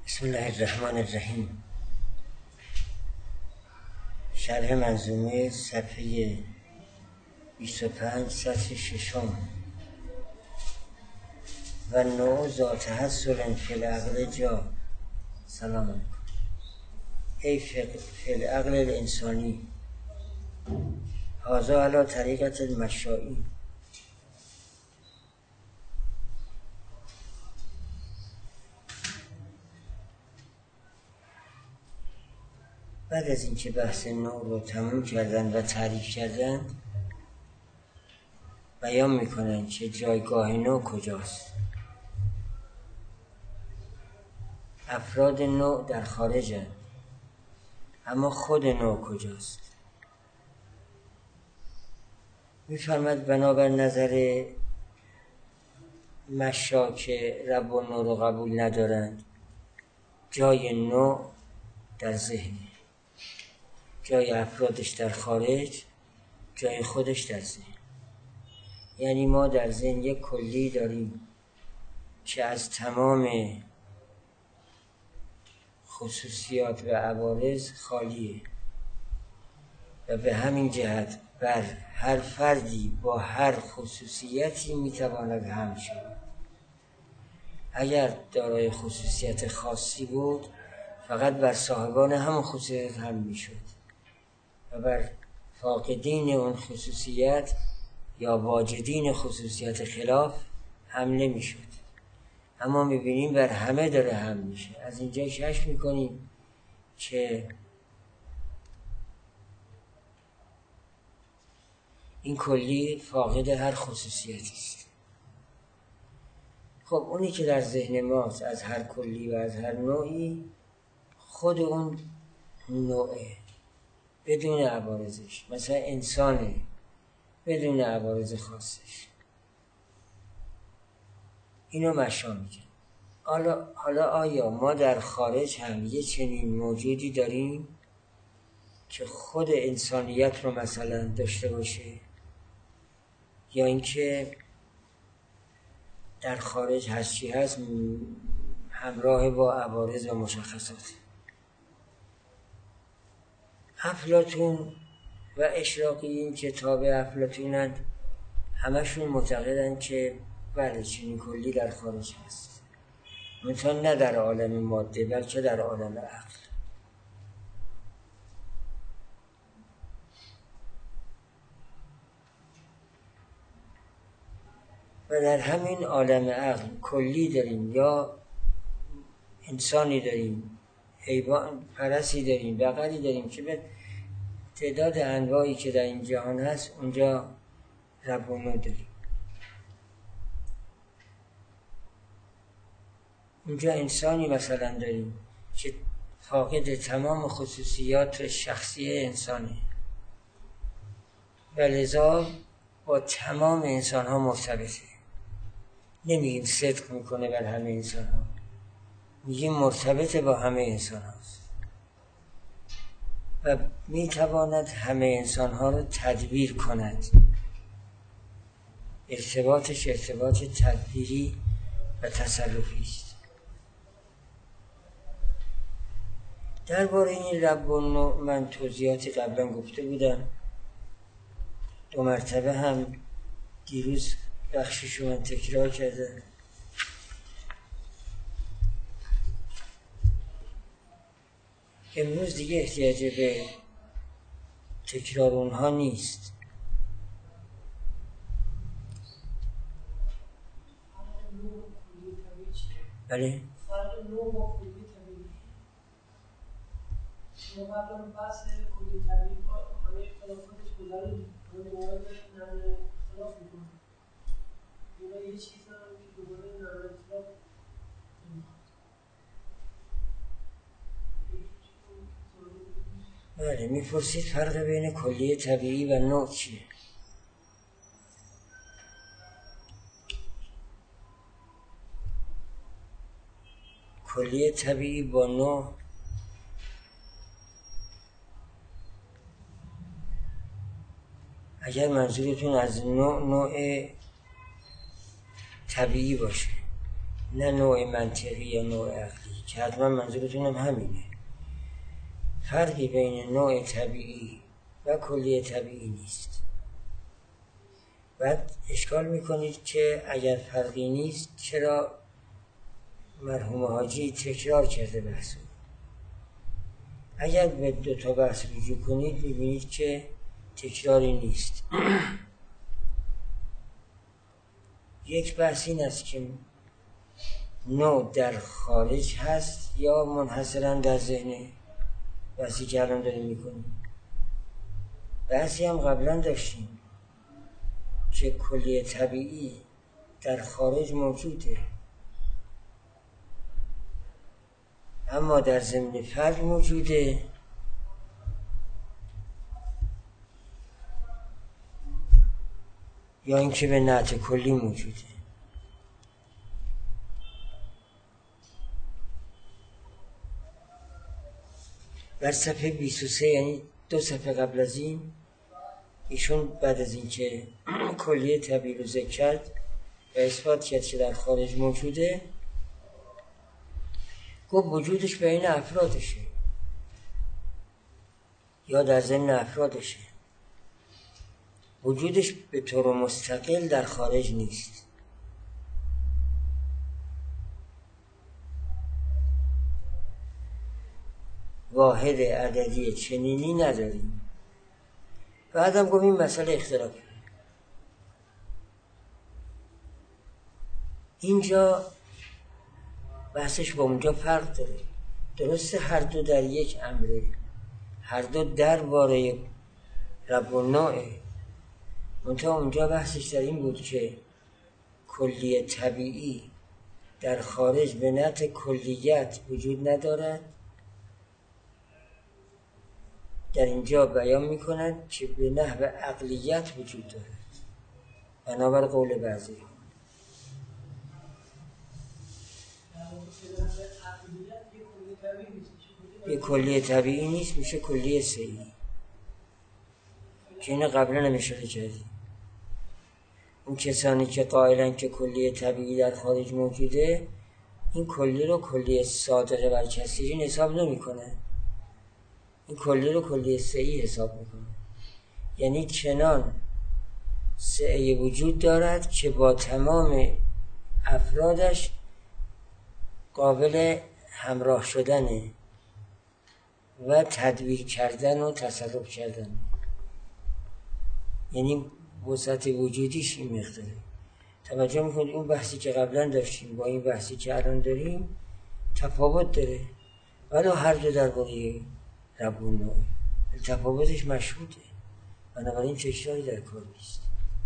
بسم الله الرحمن الرحیم. شرح منظومه صفحه 25 سطر ششم. و نوع ذات حصل فی العقل جا. سلام علیکم. ای فی العقل الانسانی هذا علی طریقت المشائی. بعد از اینکه بحث نوع رو تموم کردن و تعریف کردن، بیان میکنن که جایگاه نوع کجاست. افراد نوع در خارجن، اما خود نوع کجاست؟ میفرمد بنابر نظر مشا که رب و نوع رو قبول ندارند، جای نوع در ذهن، جای افرادش در خارج، جای خودش در ذهن. یعنی ما در ذهن یک کلی داریم که از تمام خصوصیات و عوارض خالیه و به همین جهت بر هر فردی با هر خصوصیتی میتواند حمل شود. اگر دارای خصوصیت خاصی بود، فقط بر صاحبان همون خصوصیت حمل میشد و بر فاقدین اون خصوصیت یا واجدین خصوصیت خلاف حمل نمیشد. اما میبینیم بر همه داره حمل میشه. از اینجا کشف میکنیم که این کلی فاقد هر خصوصیتی است. خب اونی که در ذهن ماست از هر کلی و از هر نوعی، خود اون نوعه بدون عوارضش. مثلا انسانه بدون عوارض خاصش. اینو مشا میگن. حالا آیا ما در خارج هم یه چنین موجودی داریم که خود انسانیت رو مثلا داشته باشه، یا اینکه در خارج هرچی هست همراه با عوارض و مشخصات؟ افلاطون و اشراقیین که تابع افلاطونند، همشون معتقدند که بله چنین کلی در خارج هست، مثلا نه در عالم ماده بلکه در عالم عقل. و در همین عالم عقل کلی داریم یا انسانی داریم، حیوان پرستی داریم، بقری داریم که به تعداد انواعی که در این جهان هست اونجا رب و نوع داریم. اونجا انسانی مثلا داریم که فاقد تمام خصوصیات شخصی انسانه و لذا با تمام انسان ها مرتبطه. نمیگیم صدق میکنه بر همه انسان ها، میگیم مرتبط با همه انسان هاست و میتواند همه انسان ها رو تدبیر کند. ارتباطش ارتباط تدبیری و تصرفی است. درباره این رب و نوع من توضیحاتی قبلا گفته بودم، 2 مرتبه هم دیروز بخشیشو من تکرار کردم. امروز دیگه احتیاج به تکرار اونها نیست. بله؟ فرق نوع با کلی طبیعی. ما قبلا بحث کلی طبیعی همه اختلافاتش گذاریم، همه موارد نرم اختلاف میکنیم. اینا یه چیز هم که دوباره نرم اختلاف بله، میپرسید فرق بین کلی طبیعی و نوع چیه؟ کلی طبیعی با نوع اگر منظورتون از نوع طبیعی باشه، نه نوع منطقی یا نوع عقلی، که حتما منظورتونم همینه. فرقی بین نوع طبیعی و کلیه طبیعی نیست. بعد اشکال میکنید که اگر فرقی نیست چرا مرحوم حاجی تکرار کرده بحثو. اگر به 2 بحث رجوع کنید میبینید که تکراری نیست. یک بحث این است که نوع در خارج هست یا منحصراً در ذهن، بحثی که الان داریم میکنیم. بحثی هم قبلا داشتیم که کلیه طبیعی در خارج موجوده اما در ضمن فرد موجوده یا اینکه به نعت کلی موجوده. در صفحه 23 یعنی 2 صفحه قبل از این ایشون بعد از اینکه کلیه طبیعی رو ذکر کرد و اثبات کرد که در خارج موجوده، گفت وجودش بین افرادشه یا در ضمن افرادشه. وجودش به طور مستقل در خارج نیست. واحد عددی چنینی نداریم. بعدم گفت این مسئله اختلافی. اینجا بحثش با اونجا فرق داره. درسته هر دو در یک امره، هر دو درباره رب النوعه، منتها اونجا بحثش در این بود که کلیه طبیعی در خارج به نحو کلیت وجود ندارد. در اینجا بیان میکنند که به نحو عقلیت وجود دارد، بنابر قول بعضی. یه کلیه طبیعی نیست، میشه کلیه سهی، که اینو قبلا هم اشاره کردیم. اون کسانی که قائلن که کلیه طبیعی در خارج موجوده، این کلی رو کلیه صادقه بر کثیرین حساب نمی کنه، این کلی رو کلیه سهی حساب میکنه. یعنی چنان سهی وجود دارد که با تمام افرادش قابل همراه شدنه و تدبیر کردن و تصرف کردن. یعنی وسعت وجودیش این مقداره. توجه میکنید اون بحثی که قبلا داشتیم با این بحثی که الان داریم تفاوت داره، ولی هر دو درباره رب النوع تفاوتش مشهوده، بنابراین تکراری در کار نیست.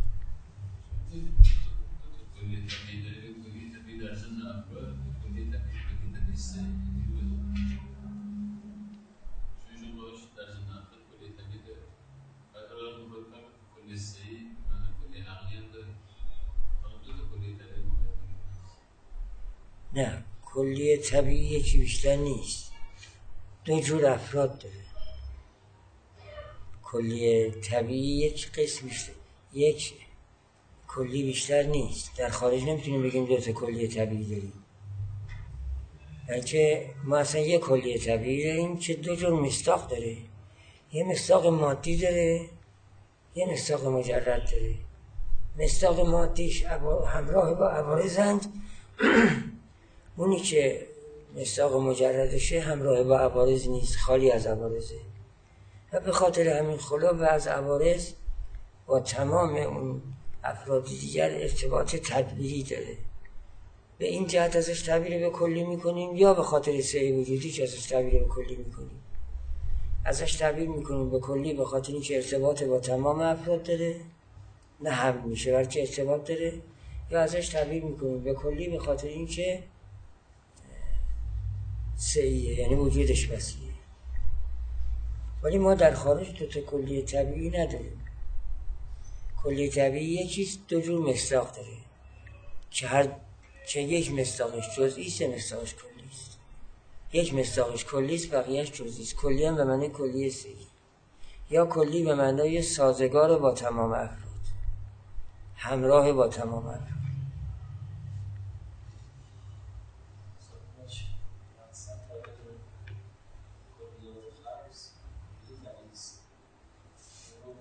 نه، کلیه طبیعی یکی بیشتر نیست، 2 جور افراد داره. کلیه طبیعی یک قسم بیشتر، یک کلی بیشتر نیست. در خارج نمیتونیم بگیم 2 تا کلیه طبیعی داریم، بلکه ما اصلا یک کلیه طبیعی داریم که 2 جور مصداق داره. یه مصداق مادی داره، یه مصداق مجرد داره. مصداق مادیش همراه با عوارضند، اونی که مصداق مجردشه همراه با عوارض نیست، خالی از عوارضه و به خاطر همین خلا و از عوارض با تمام اون افراد دیگر ارتباط تدبیری داره. به این جهت ازش تعبیر به کلی میکنیم، یا به خاطر سعی وجودی که ازش تعبیر به کلی میکنیم. ازش تعبیر میکنیم به کلی به خاطر اینکه ارتباط با تمام افراد داره، نه هم میشه بلکه ارتباط داره، یا ازش تعبیر میکنیم به کلی به خاطر اینکه سعیه، یعنی وجودش وسیعه. ولی ما در خارج 2 تا کلیه طبیعی نداریم. کلیه طبیعی یکیست، 2 جور مصداق داره که یک مصداقش جزئی است، مصداقش کلی است. یک مصداقش کلی است، بقیه‌اش جزئی است. کلی هم به معنی کلیه سعی، یا کلی به معنای سازگار با تمام افراد، همراه با تمام افراد.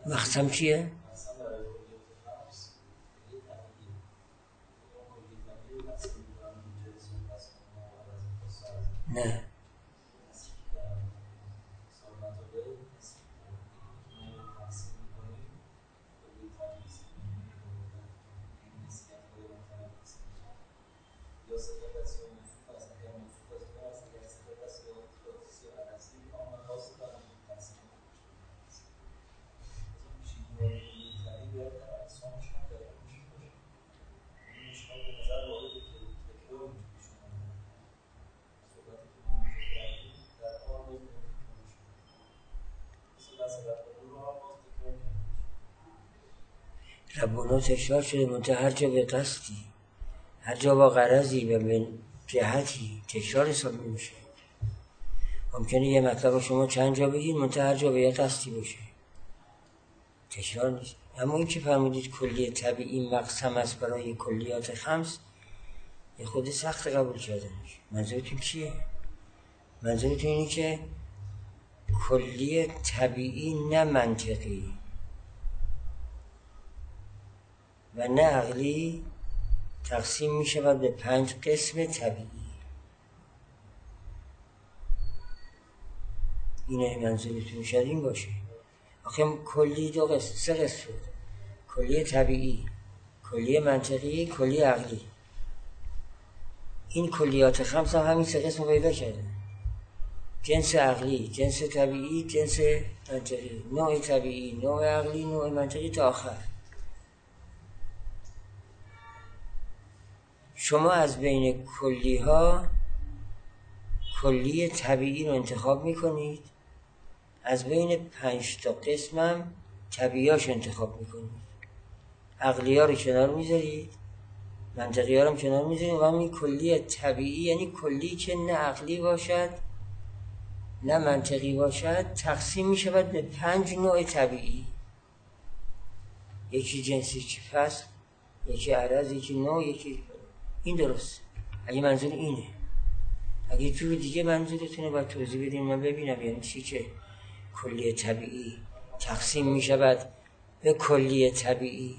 مقسم چیه؟ نه ربنا تکرار شده منتها هر جا به قصدی، هر جا با غرضی و به جهتی تکرار حساب میشه. ممکنه یه مطلب رو شما چند جا بگید منتها هر جا به یه قصدی باشه، تکرار نیست. اما این که فرمودید کلیه طبیعی مقسم است برای کلیات خمس، یه خود سخت قبول کردنش. منظورتون چیه؟ منظورتون اینه که کلیه طبیعی نه منطقی و نه عقلی تقسیم می شود به 5 قسم طبیعی. اینه منظورتون شاید این باشه. آخه کلی 2 قسم 3 قسم شد: کلیه طبیعی، کلیه منطقی، کلیه عقلی. این کلیات خمس هم همین 3 قسم رو پیدا کرده: جنس عقلی، جنس طبیعی، جنس منطقی، نوع طبیعی، نوع عقلی، نوع منطقی تا آخر. شما از بین کلی ها کلی طبیعی رو انتخاب میکنید، از بین 5 تا قسم هم طبیعیاش انتخاب میکنید. عقلی ها رو کنار میذارید، منطقی ها رو کنار میذارید و همین کلی طبیعی، یعنی کلی که نه عقلی باشد نه منطقی باشد، تقسیم میشود به 5 نوع طبیعی: یکی جنسی چی فصل، یکی عرض، یکی نوع، یکی. این درست. اگه منظور اینه، اگه تو دیگه منظورتونه باید توضیح بدین من ببینم یعنی چی که کلیه طبیعی تقسیم می شود به کلیه طبیعی.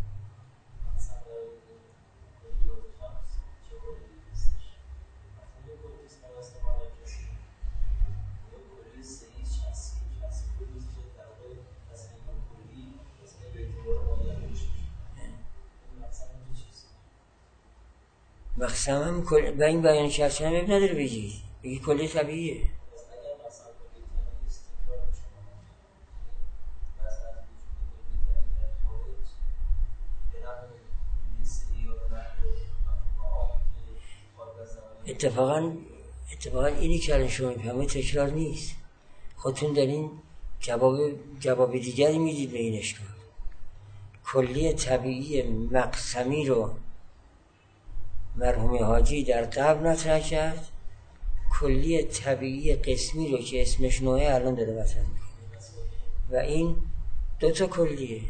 مقسم هم به این بیان شرچه هم نداره بگی کلی طبیعیه. اتفاقا اینی که الان شما میفهمید تکرار نیست. خودتون دارین جواب دیگری میدید به این اشکال. کلی طبیعی مقسمی رو مرحوم حاجی در قبل مطرح کرد، کلی طبیعی قسمی رو که اسمش نوعه الان داره مطرح میکنه و این 2 تا کلیه.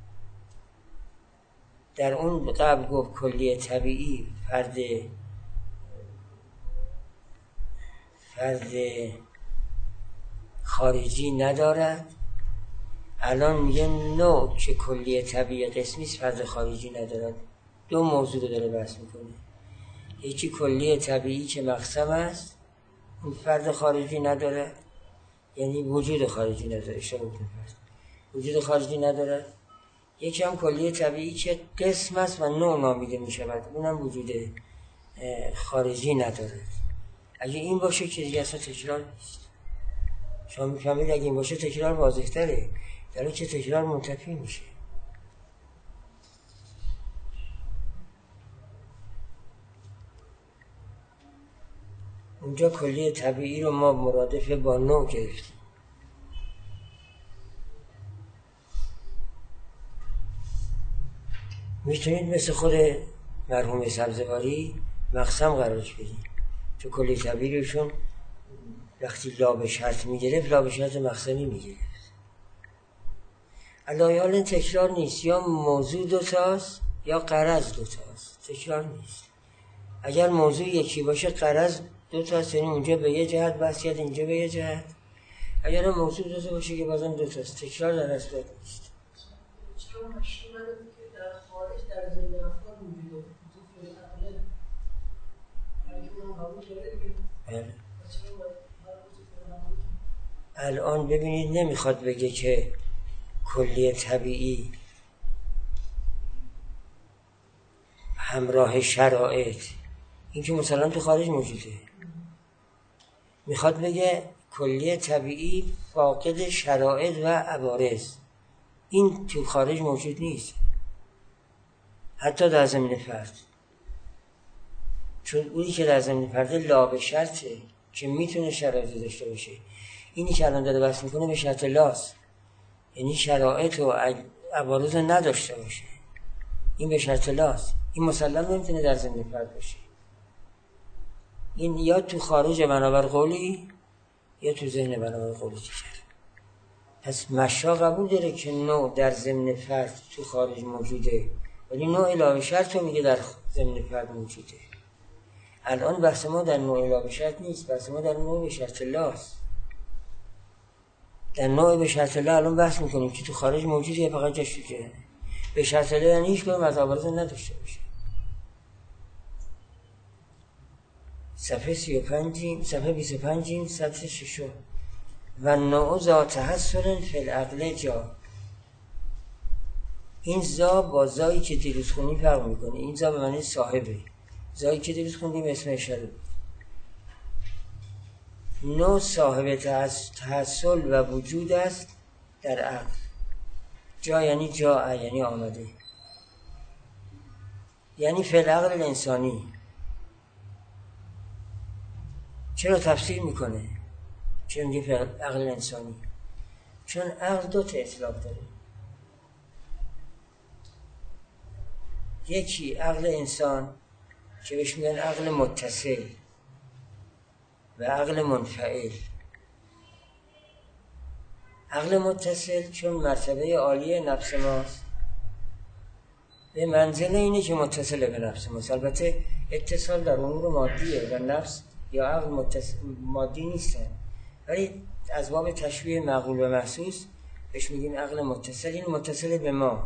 در اون قبل گفت کلی طبیعی فرد خارجی ندارد، الان میگه نوع که کلی طبیعی قسمی فرد خارجی ندارد. 2 موضوع رو داره بحث میکنه: یکی کلی طبیعی که مقسم است، اون فرد خارجی نداره، یعنی وجود خارجی نداره، وجود خارجی نداره. یکی هم کلی طبیعی که قسم است و نوع نامیده میشود، اونم وجود خارجی نداره. اگه این باشه که دیگه اصلا تکرار نیست. شما میفهمید اگه این باشه تکرار واضح تره، در اون که تکرار منتفی میشه. اونجا کلی طبیعی رو ما مرادف با نوع گرفتیم. میتونید مثل خود مرحوم سبزواری مقسم قرارش بدید. تو کلی طبیعی روشون وقتی لا به شرط میگرفت، لا به شرط مقسمی میگرفت. علایال تکرار نیست، یا موضوع 2 تاست یا غرض 2 تاست، تکرار نیست. اگر موضوع یکی باشه غرض 2 تاست، یعنی اونجا به یه جهت بحث کرد، اینجا به یه جهت. اگر موضوع 2 تا باشه که بازم 2 تاست، تکرار در اصل نیست. مشی من که در خارج در ذهن افراد موجوده تو فیل عقله اگه اون قبول داره دیگه بله. الان ببینید نمیخواد بگه که کلیه طبیعی همراه شرایط، این که مثلا تو خارج موجوده. میخواد بگه کلیه طبیعی فاقد شرایط و عوارض، این تو خارج موجود نیست، حتی در زمین فرد. چون اونی که در زمین فرد لا به شرطه که میتونه شرایط داشته باشه، اینی که الان داره بحث میکنه به شرط لاست، یعنی شرایط و عوارض نداشته باشه، این به شرط لاست. این مسلم نمیتونه در زمین فرد باشه، این یا تو خارج بنابر قولی یا تو ذهن بنابر قولی دیگر. پس مشا قبول داره که نوع در ضمن فرد تو خارج موجوده، ولی نوع علاوه شرط رو میگه در ضمن فرد موجوده. الان بحث ما در نوع علاوه شرط نیست، بحث ما در نوع به شرط لاست. در نوع به شرط لا الان بحث میکنیم که تو خارج موجوده یا فقط جاش تو ذهنه. به شرط لا یعنی هیچ کدوم از عوارض نداشته باشه. صفحه 35 سطر 6 و نوع ذات حصر فی العقل جا. این زا با زایی که دیروز خونی فرق میکنه. این زا به معنی صاحبه، زایی که دیروز خوندیم اسم اشاره. نوع صاحب تحصل و وجود است در عقل. جا یعنی جا، یعنی آمده، یعنی فی العقل الانسانی. چرا تفسیر میکنه؟ چرا میگه فی العقل الانسانی؟ چون عقل دو تا اطلاق داره. یکی عقل انسان که بهش میگن عقل متصل و عقل منفعل. عقل متصل چون مرتبه عالی نفس ماست، به منزله اینه که متصل به نفس ماست. البته اتصال در امور مادیه و نفس یا عقل مادی نیستن، ولی از باب تشبیه معقول و محسوس بهش میگیم عقل متصل. این متصل به ما،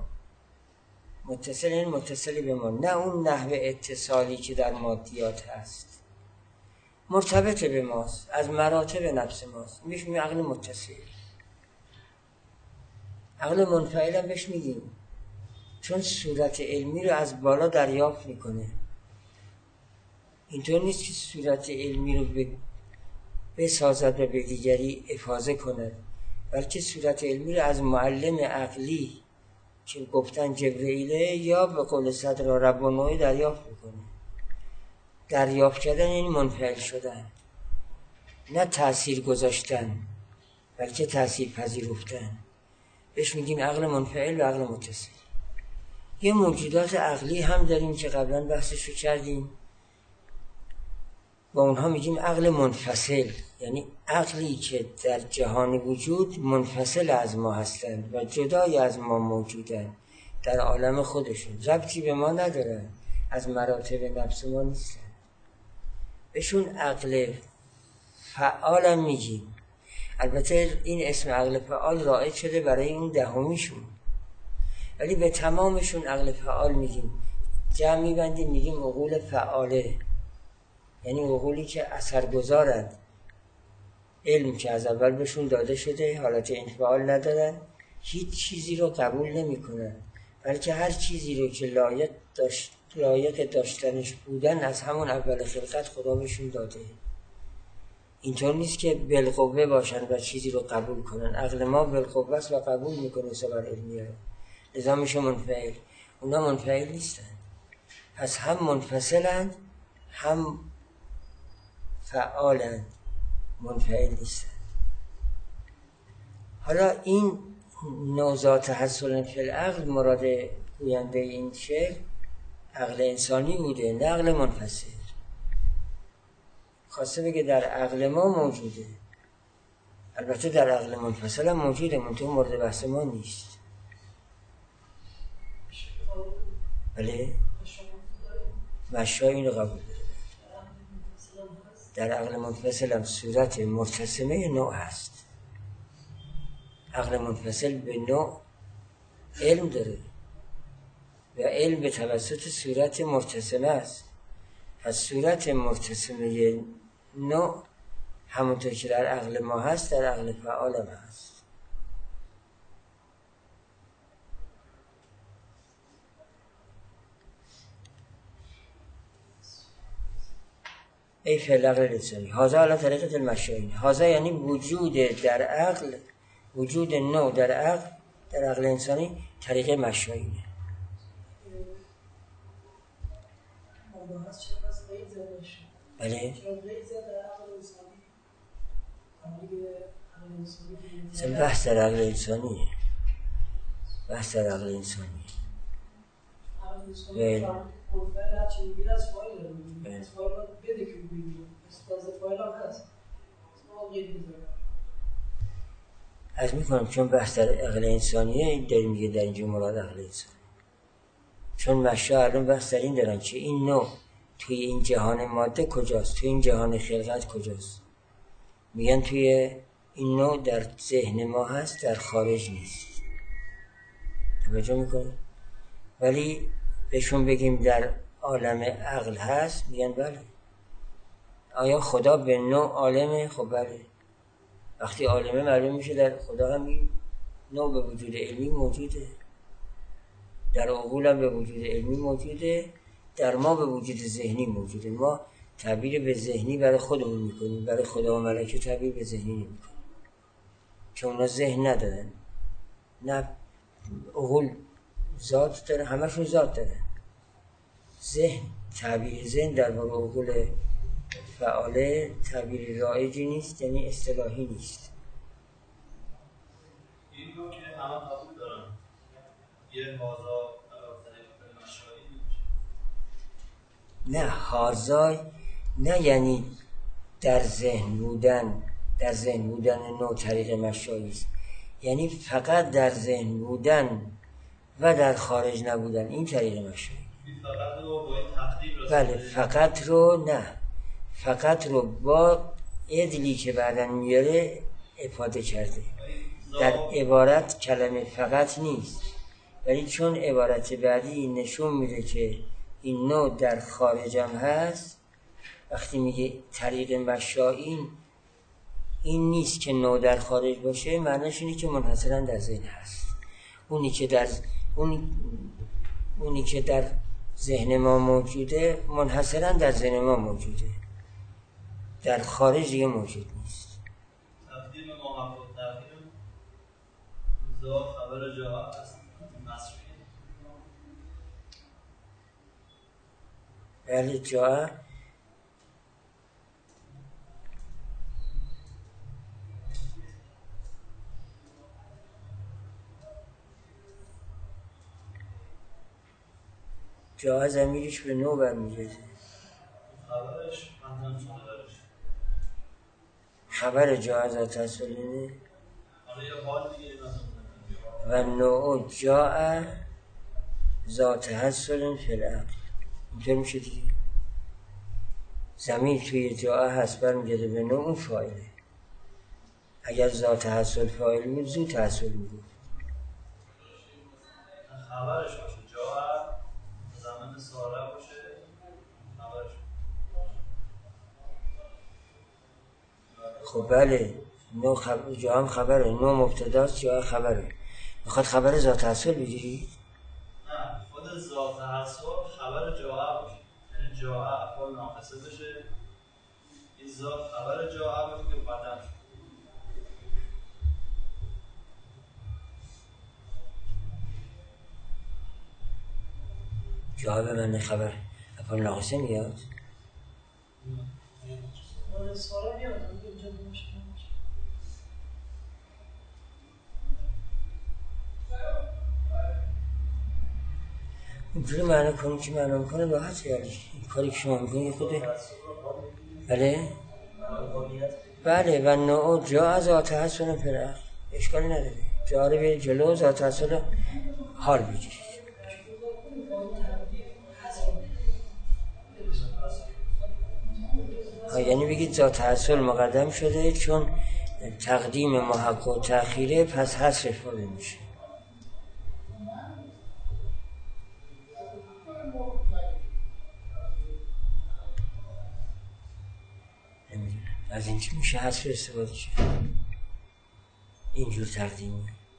متصل به ما، نه اون نحو اتصالی که در مادیات هست، مرتبط به ماست، از مراتب نفس ماست. بهش میگیم عقل متصل. عقل منفعل هم بهش میگیم چون صورت علمی رو از بالا دریافت میکنه. اینطور نیست که صورت علمی رو بسازد و به دیگری افاضه کند، بلکه صورت علمی رو از معلم عقلی که گفتن جبرئیله یا به قول صدر ربانوی دریافت میکنه. دریافت کردن این منفعل شدن، نه تأثیر گذاشتن بلکه تأثیر پذیرفتن. بهش میگیم عقل منفعل و عقل متصل. یه موجودات عقلی هم داریم که قبلا بحثشو کردیم، با اونها میگیم عقل منفصل، یعنی عقلی که در جهان وجود منفصل از ما هستند و جدای از ما موجودند در عالم خودشون، ربطی به ما ندارن، از مراتب نفس ما نیستن. بهشون عقل فعال هم میگیم. البته این اسم عقل فعال رائج شده برای اون دهمیشون، ولی به تمامشون عقل فعال میگیم. جمع میبندیم میگیم عقول فعاله، یعنی عقولی که اثرگذارند. علم که از اول بهشون داده شده، حالت انفعال ندارن، هیچ چیزی رو قبول نمی کنن، بلکه هر چیزی رو که لایق داشتنش بودن از همون اول خلقت خدا بهشون داده. اینطور نیست که بالقوه باشن و چیزی رو قبول کنن. عقل ما بالقوه است و قبول میکنه صبر علمیه، لذا میشه منفعل. اونا منفعل نیستن، پس هم منفصلند هم فعالند، منفعل نیستن. حالا این نوزات حصل فی العقل مراد گوینده این شعر عقل انسانی بوده، نه عقل منفصل. خواسته بگه در عقل ما موجوده، البته در عقل منفصل هم موجوده، منطقه مورد بحث ما نیست. بله مشا این رو قبول داره. در عقل منفصل هم صورت مرتسمه نوع هست. عقل منفصل به نوع علم داره، و علم به توسط صورت متصله است. پس صورت متصله نوع همونطور که در عقل ما هست در عقل فعال هم هست. ای فعل عقل انسانی هذا علی طریقه المشاهین. هذا یعنی وجود در عقل، وجود نوع در عقل انسانی طریقه مشاهینه. بله مثلا بحث در عقل انسانیه، بحث در عقل انسانیه. بله از میکنم چون بحث در عقل انسانیه این داریم میگه در اینجا مراد عقل انسانی، چون مشا الان بحث در این دارن که این نوع توی این جهان ماده کجاست، توی این جهان خلقت کجاست. میگن توی این نوع در ذهن ما هست، در خارج نیست. توجه میکنه؟ ولی بهشون بگیم در عالم عقل هست، میگن بله. آیا خدا به نوع عالمه؟ خب بله. وقتی عالمه معلوم میشه در خدا هم این نوع به وجود علمی موجوده، در عقول هم به وجود علمی موجوده، در ما به وجود ذهنی موجوده. ما تعبیر به ذهنی برای خودمون میکنیم، برای خدا و ملائکه تعبیر به ذهنی نمیکنیم، چون اونا ذهن ندارن. نه عقول ذات داره، همشون ذات داره. ذهن، تعبیر ذهن در واقع عقول فعاله تعبیر رایجی نیست، یعنی اصطلاحی نیست. این رو که همه قبول دارن یه هازا طریق مشاهی نه هازای نه یعنی در ذهن بودن، در ذهن بودن نوع طریق مشاهی است، یعنی فقط در ذهن بودن و در خارج نبودن، این طریق مشاهی. فقط رو با این تقدیم بله فقط رو نه، فقط رو با ادلی که بعدن میاره افاده کرده. در عبارت کلمه فقط نیست، ولی چون عبارت بعدی نشون میده که این نوع در خارجم هست، وقتی میگه طریق مشاهین این نیست که نوع در خارج باشه، معنیش اینه که منحصرا در ذهن هست. اونی که در ذهن ما موجوده منحصرا در ذهن ما موجوده، در خارج دیگه موجود نیست. تقدیم محبت تقدیم زا خبر جا هست مصرفی. بله جا جا ضمیرش به نوع برمیگرده. خبرش منظم شده برش خبر جا ذات اصلینه حالا یه حال دیگه و نوع جا ذات اصل فی العقل. اینطور میشه دیگه. ضمیر توی جا هست برمیگرده به نوع اون فاعله. اگر ذات اصل فاعل بود زود اصل بود. خبرش باشه جا زمان ساره باشه خبرش. خب بله جا هم خبره، نوع مبتداست، جا خبره. میخواد خبر ذات اصل بگیری؟ نه خود ذات اصل خبر جا باشه، یعنی جا افعال ناقصه بشه، این ذات خبر جا باشه که قدم شد. جا به من خبر افعال ناقصه میاد؟ سارا میاد اینجا باشه. اینجوری معنی کنیم که معنی میکنه راحت یعنی این کاری که شما میکنید خوده. بله بله و نوع جا ذات اصل فی العقل اشکالی نداره. جا رو برید جلو، ذات اصل حال بگیرید. یعنی بگید ذات اصل مقدم شده، چون تقدیم محق و تأخیره، پس حذف فاعل میشه. از این که میشه حذف استفاده کرد اینجور تقدیمی.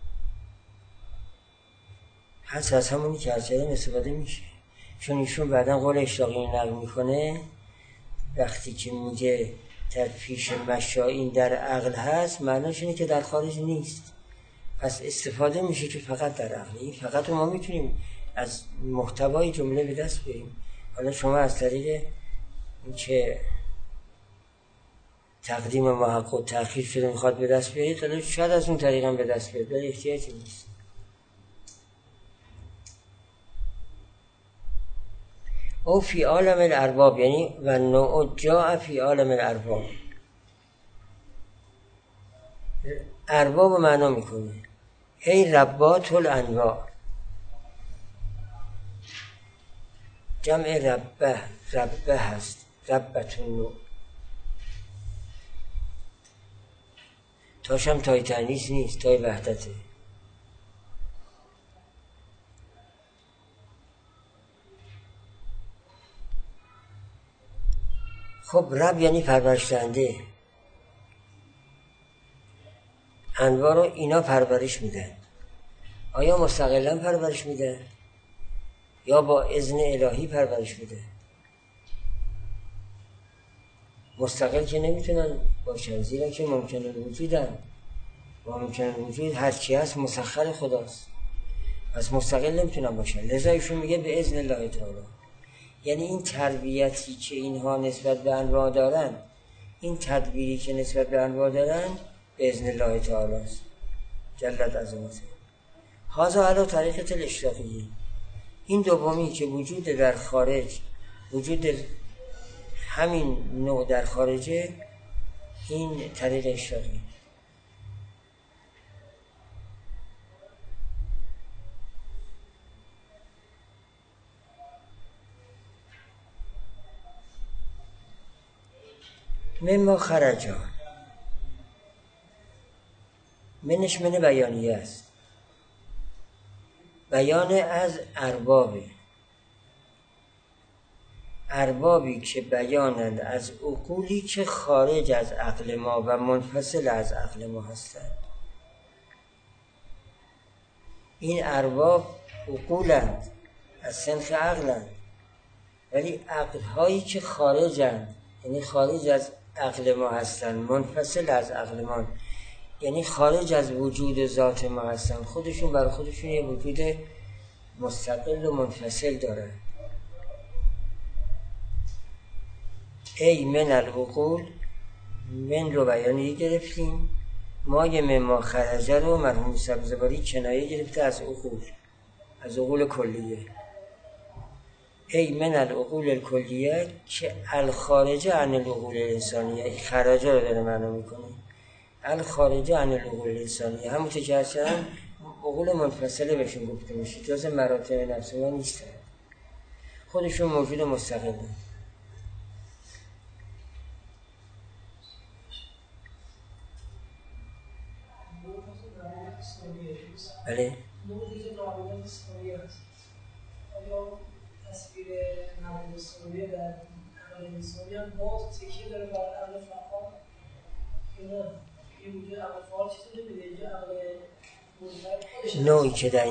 حذف از همونی که از کردن استفاده میشه، چون ایشون بعدا قول اشتاقی نقل میکنه وقتی که میگه در پیش مشایین در عقل هست، معناش اینه که در خارج نیست. پس استفاده میشه که فقط در عقل. این فقط ما میتونیم از محتوای جمله به دست بیاریم. حالا شما از طریق اینکه تقدیم محق و تأخیر شده میخواد به دست بیارید، حالا شاید از اون طریق هم به دست بیارید، ولی احتیاجی نیست. او فی عالم الارباب، یعنی و نوع جاء فی عالم الارباب. ارباب معنا میکنه ای ربات الانواع، جمع ربه، ربه هست، ربت النوع. تاشم تای تانیث نیست، تای وحدته. خب رب یعنی پرورش دهنده. انواع رو اینا پرورش میدن. آیا مستقلا پرورش میدن یا با اذن الهی پرورش میدن؟ مستقل که نمیتونن باشن، زیرا که ممکن الوجودن و ممکن الوجود هر چی هست مسخر خداست، پس مستقل نمیتونن باشن. لذا ایشون میگه به اذن الله تعالی. یعنی این تربیتی که اینها نسبت به انواع دارن، این تدبیری که نسبت به انواع دارن، به اذن الله تعالی است جلت عظمته. هذا علی طریقه الاشتاقی. این دومی که وجود در خارج، وجود همین نوع در خارجه، این طریق اشتاقی. مما خرجا، منش من بیانیه است، بیان از اربابه، اربابی که بیانند از عقولی که خارج از عقل ما و منفصل از عقل ما هستند. این ارباب عقولند، از سنخ عقلند، ولی عقلهایی که خارجند، یعنی خارج از عقل ما هستند، منفصل از عقل ما، یعنی خارج از وجود ذات ما هستند، خودشون بر خودشون یه وجود مستقل و منفصل دارن. ای من العقول، من رو بیانی گرفتیم، مای مما خرجه رو مرحوم سبزواری کنایه گرفته از عقول، از عقول کلیه. ای من العقول الکلیه که الخارجه عن العقول الانسانیه، خرجه رو داره معنا میکنه، الخارجه عن العقول الانسانیه، همون که هستن عقول منفصله بهشون گفته میشه، جز مراتب نفس ما نیستن، خودشون موجود مستقل هم. بله؟ نوعی که نابودن ثانیه است. آیا تصویر نابود ثانیه در عقل انسانی هم باز تکیه داره بر عقل فعال؟ یا نه؟ یه وجود عقل فعال چیزی نمیده، یه عقل منفرد. نوعی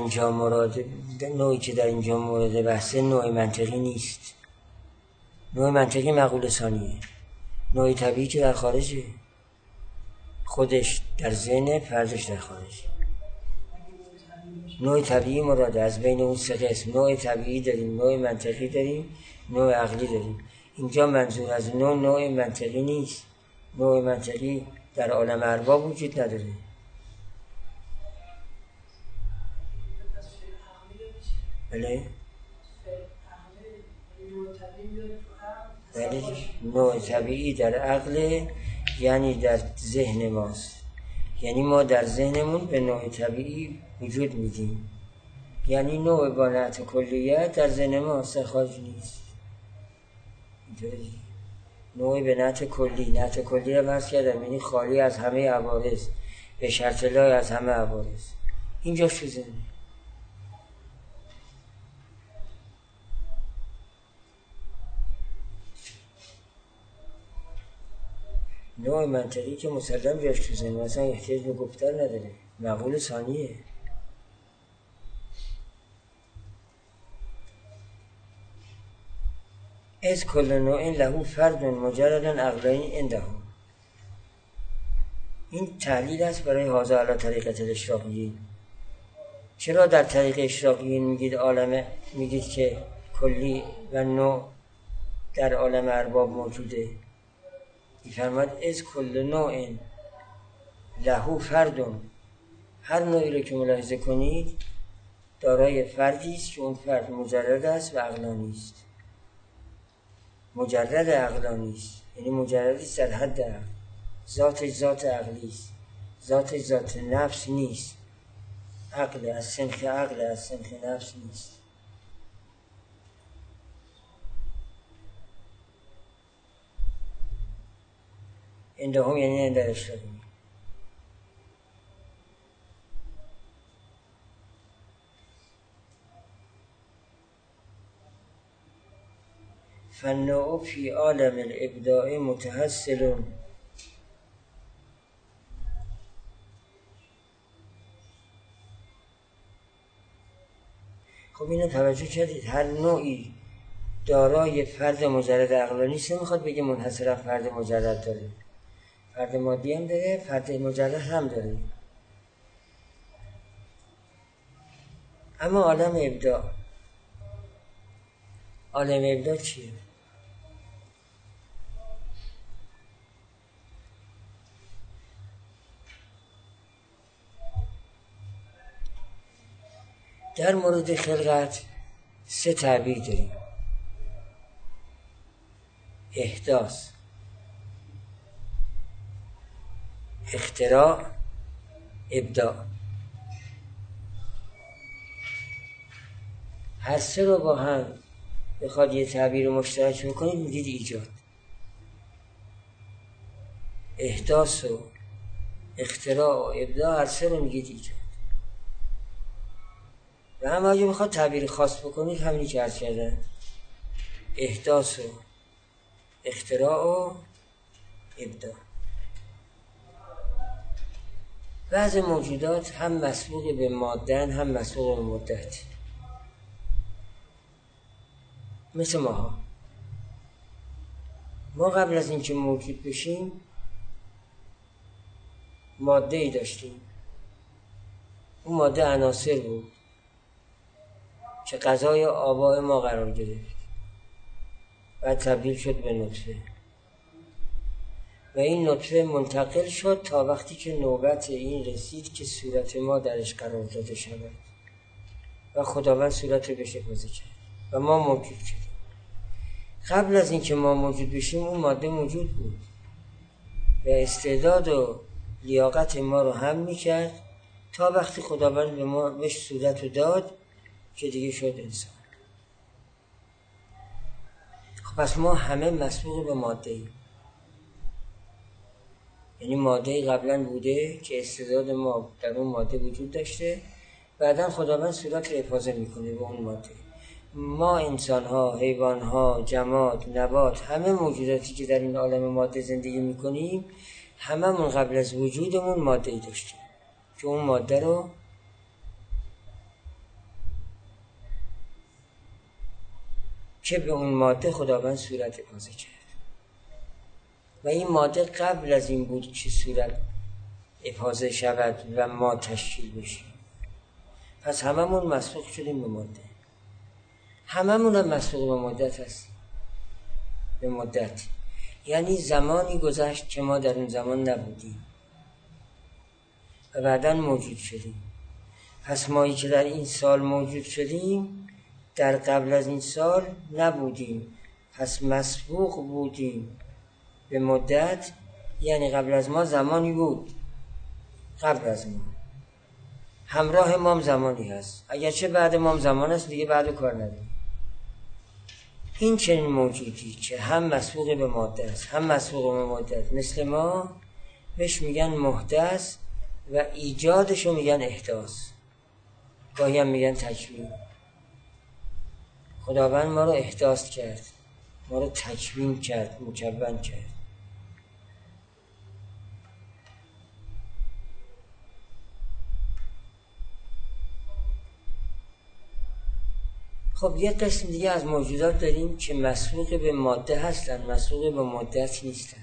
که در اینجا مورد بحثه نوع منطقی نیست. نوع منطقی معقول ثانیه. نوع طبیعی که در خارجه، خودش در ذهن، فردش در خارج. نوع طبیعی مراده از بین اون سه قسم. نوع طبیعی داریم، نوع منطقی داریم، نوع عقلی داریم. اینجا منظور از نوع منطقی نیست. نوع منطقی در عالم ارباب وجود نداره. بله؟ بله، نوع طبیعی در عقل، یعنی در ذهن ماست. یعنی ما در ذهنمون به نوع طبیعی وجود میدیم، یعنی نوع با نعت کلیت در ذهن ما خارج نیست. اینطوری نوع به نعت کلی، نعت کلی رو بحث کردم، یعنی خالی از همه عوارض، به شرط لای از همه عوارض. اینجا شو ذهنه. نوع منطقی که مسلم جاش تو ذهن، مثلا احتیاج به گفتن نداره، معقول ثانیه. از کل نوع له فرد مجرد عقلانی عنده. این تحلیل است برای هذا علی طریقه الاشراقیین. چرا در طریق اشراقیین میگید که کلی و نوع در عالم ارباب موجوده؟ میفرماد از کل نوع له فرد، هر نوعی رو که ملاحظه کنید دارای فردی است که اون فرد مجرد است و عقلانی است. مجرد عقلانی است، یعنی مجردی است در حد عقل، ذاتش ذات عقلی است، ذاتش ذات نفس نیست، عقل از سنخ عقل از سنخ نفس نیست. عندهم یعنی عند الاشراقیین. فالنوع فی عالم الابداع متحصل. خب اینو توجه کردید، هر نوعی دارای فرد مجرد عقلانی است، نمیخواد بگه منحصرا فرد مجرد داره، فرد مادی هم داره، فرد مجرد هم داره. اما عالم ابداع چیه؟ در مورد خلقت 3 تعبیر داریم: احداث، اختراع، ابداع. هر 3 رو با هم بخواد یه تعبیر مشترک بکنید میگید ایجاد. احداث و اختراع و ابداع هر 3 رو میگید ایجاد. و هم اگه بخواد تعبیر خاص بکنید همینی که عرض کردن، احداث و اختراع و ابداع. بعض موجودات هم مسبوق به ماده هم مسبوق به مدت، مثل ما قبل از اینکه موجود بشیم ماده ای داشتیم، اون ماده عناصر بود که غذای آباء ما قرار گرفت، بعد تبدیل شد به نطفه و این نطفه منتقل شد تا وقتی که نوبت این رسید که صورت ما درش قرار داده شود و خداوند صورت رو بهش افاضه کرد و ما موجود شدیم. قبل از اینکه ما موجود بشیم اون ماده موجود بود و استعداد و لیاقت ما رو هم میکرد تا وقتی خداوند به ما بهش صورت رو داد که دیگه شد انسان. خب پس ما همه مسبوق به ماده ایم، یعنی ماده قبلا بوده که استعداد ما در اون ماده وجود داشته، بعدا خداوند صورت رو افاضه میکنه به اون ماده. ما انسان ها، حیوان ها، جماد، نبات، همه موجوداتی که در این عالم ماده زندگی میکنیم هممون قبل از وجودمون ماده ای داشتیم که اون ماده رو که به اون ماده خداوند صورت افاضه کرد و این ماده قبل از این بود که صورت افاضه شود و ما تشکیل بشیم. پس هممون مسبوق شدیم به ماده، هممون هم مسبوق به مدت هستیم. به مدت یعنی زمانی گذشت که ما در اون زمان نبودیم و بعداً موجود شدیم. پس مایی که در این سال موجود شدیم در قبل از این سال نبودیم، پس مسبوق بودیم به مدت، یعنی قبل از ما زمانی بود، قبل از ما همراه ما هم زمانی هست، اگرچه بعد ما هم زمان هست، دیگه بعد کار نداریم. این چنین موجودی که هم مسبوق به ماده است هم مسبوق به مدت مثل ما بهش میگن محدث و ایجادشو میگن احداث، گاهی هم میگن تکوین. خداوند ما رو احداث کرد، ما رو تکوین کرد، مکون کرد. خب یک قسم دیگه از موجودات داریم که مسبوق به ماده هستن، مسبوق به مدت نیستن،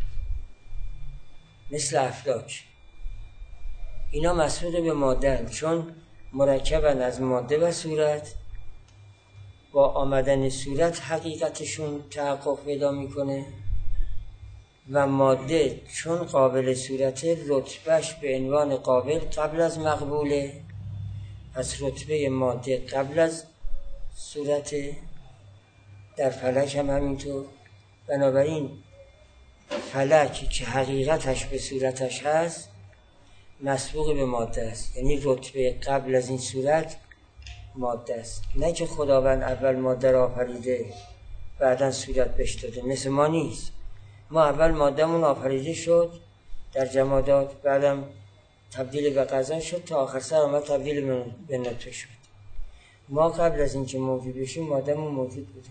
مثل افلاک. اینا مسبوق به ماده هستن چون مرکبن از ماده و صورت. با آمدن صورت حقیقتشون تحقق پیدا میکنه و ماده چون قابل صورته رتبهش به عنوان قابل قبل از مقبوله، پس رتبه ماده قبل از صورته. در فلک هم همینطور. بنابراین فلک که حقیقتش به صورتش هست مسبوق به ماده است، یعنی رتبه قبل از این صورت ماده است. نه که خداوند اول ماده را آفریده بعدا صورت بهش داده، مثل ما نیست. ما اول مادهمون آفریده شد در جمادات، بعدم تبدیل به غذا شد تا آخر سر آمد تبدیل به نطفه شد. ما قبل از اینکه موجود بشیم مادهمون موجود بوده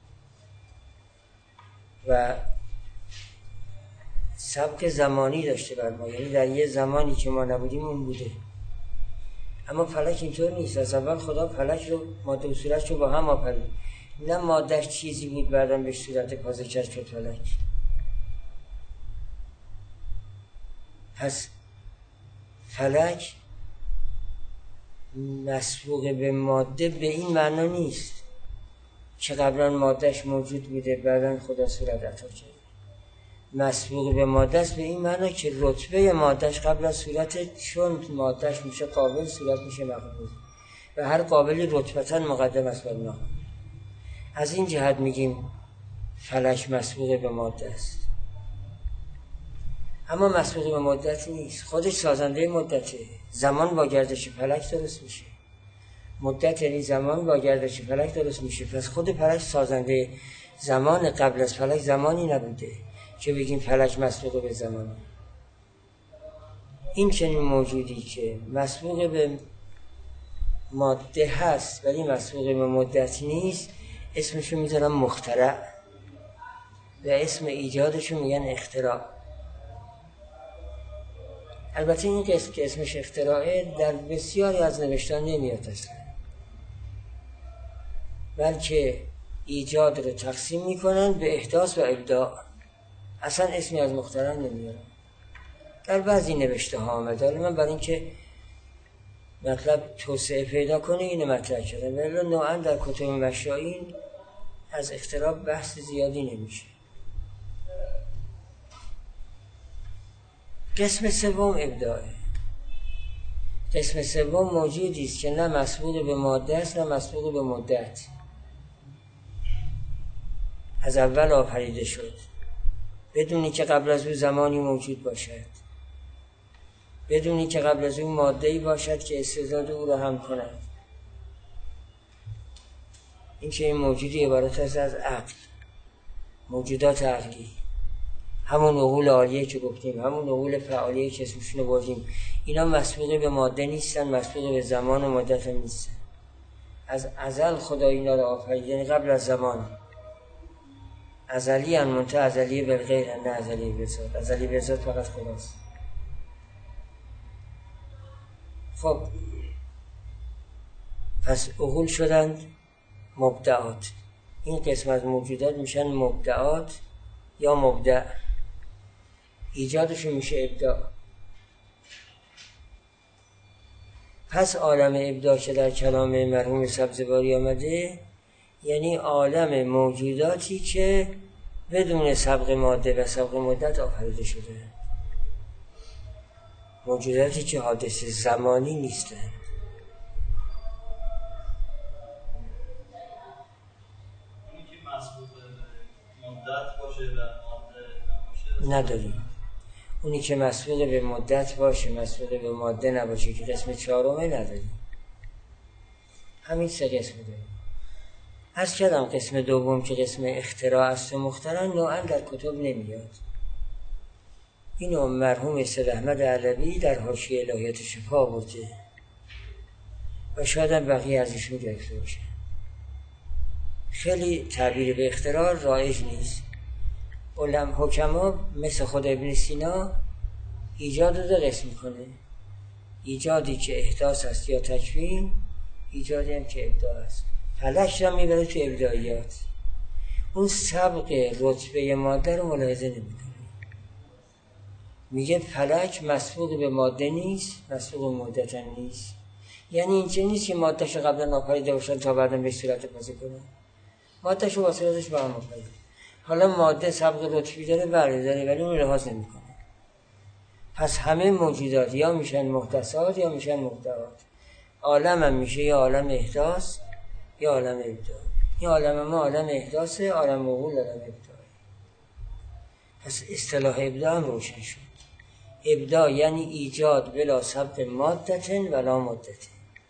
و سبک زمانی داشته بر ما، یعنی در یه زمانی که ما نبودیم اون بوده. اما فلک اینطور نیست. از اول خدا فلک رو، ماده و صورت رو با هم آفرید. نه مادهش چیزی بود بعداً به صورت تازه چشم شد فلک. پس فلک مسبوق به ماده به این معنا نیست که قبلا مادهش موجود بوده بعداً خدا صورت عطا کرد. مسبوق به ماده است به این معنا که رتبه مادهش قبل از صورت، چون مادهش میشه قابل صورت میشه مقبول و هر قابلی رتبتاً مقدم است بر مقبول. از این جهت میگیم فلک مسبوق به ماده است. اما مسبوق به مدت نیست، خودش سازنده مدته. زمان با گردش فلک درست میشه. مدت یعنی زمان با گردش فلک درست میشه. پس خود فلک سازنده زمان. قبل از فلک زمانی نبوده که بگیم فلک مسبوق به زمان. این چنین موجودی که مسبوق به ماده هست ولی مسبوق به مدت نیست اسمشو میذارن مخترع و اسم ایجادشو میگن اختراع. البته این قسم که اسمش اختراعه در بسیاری از نوشتان نمیاد اصلا، بلکه ایجاد رو تقسیم میکنن به احداث و ابداع. اصلا اسمی از مخترع نمیارن. در بعضی نوشته ها آمده، من برای اینکه مطلب توسعه پیدا کنه اینو مطرح کردم، ولی نوعا در کتب مشایین از اختراع بحث زیادی نمیشه. قسم سوم ابداعه. قسم سوم موجودی است که نه مسبوق به ماده است نه مسبوق به مدت. از اول آفریده شد بدونی که قبل از او زمانی موجود باشد، بدونی که قبل از او ماده‌ای باشد که استعداد او را هم کند. این که این موجودی عبارت است از عقل، موجودات عقلی، همون عقول عالیه که گفتیم، همون عقول فعالیه که اسمشون رو بردیم. اینا مسبوق به ماده نیستن، مسبوق به زمان و مدت هم نیستن. از ازل خدا اینا رو آفرید، یعنی قبل از زمان. ازلی ان منتهی ازلی بالغیر، نه ازلی بالذات. ازلی بالذات فقط خداست. خب پس عقول شدند مبدعات. این قسم از موجودات میشن مبدعات یا مبدع. ایجادشون میشه ابداع. پس عالم ابداع که در کلام مرحوم سبزواری آمده یعنی عالم موجوداتی که بدون سبق ماده و سبق مدت آفریده شده، موجوداتی که حادث زمانی نیستند. اونی که مسبوق به مدت باشه و ماده نباشه نداریم. اونی که مسبوق به مدت باشه مسبوق به ماده نباشه که قسم چهارمه نداریم. همین سه قسم داریم. عرض کردم قسم دوم که قسم اختراع است و مخترع نوعا در کتب نمیاد. اینو مرحوم سید احمد علوی در حاشیه الهیات شفا آورده و شاید بقیه از ایشون گرفته باشه. خیلی تعبیر به اختراع رایج نیست. حکما مثل خود ابن سینا ایجاد رو دو قسم میکنه. ایجادی که احداث است یا تکوین، ایجادی هم که ابداع است. فلک را میبره تو ابداعیات، اون سبق رتبه ماده رو ملاحظه نمیکنه. میگه فلک مسبوق به ماده نیست، مسبوق به مدت هم نیست. یعنی اینجا نیست که مادهشو قبلا ناپایده باشن تا بعدا به صورت بازی کنه، مادهشو با صورتش با هم ناپایده. حالا ماده سبق رتبی داره، بله داره، ولی اون لحاظ نمیکنه. پس همه موجودات یا میشن محدثات یا میشن مبدعات. عالم هم میشه یا عالم احداث یا عالم ابداع. این عالم ما عالم احداثه، عالم عقول عالم ابداع. پس اصطلاح ابداع هم روشن شد. ابداع یعنی ایجاد بلا سبق مادت ولا مدت.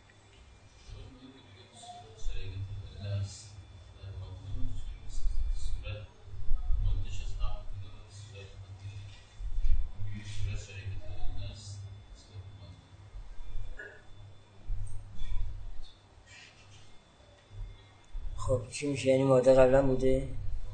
خب چی میشه؟ یعنی ماده قبلا بوده؟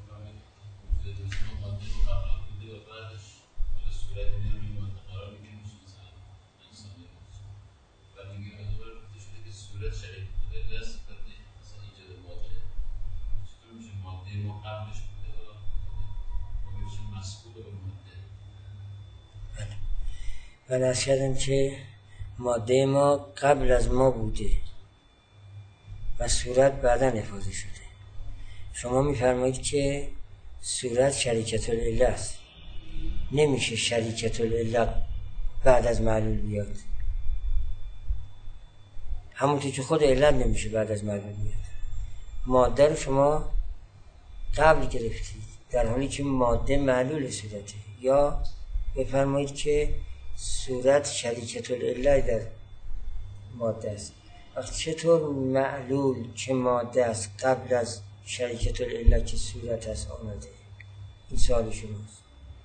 من عرض کردم که ماده ما قبل از ما بوده و صورت بعدا افاده شده. شما میفرمایید که صورت شریکت العله است، نمیشه شریکت العله بعد از معلول بیاد، همونطور که خود علت نمیشه بعد از معلول بیاد. ماده رو شما قبل گرفتید در حالی که ماده معلول صورته. یا بفرمایید که صورت شریکت العله در ماده است. وقتی چطور معلول که ماده است قبل از شریکت العله که صورت است آمده؟ این سوال شماست.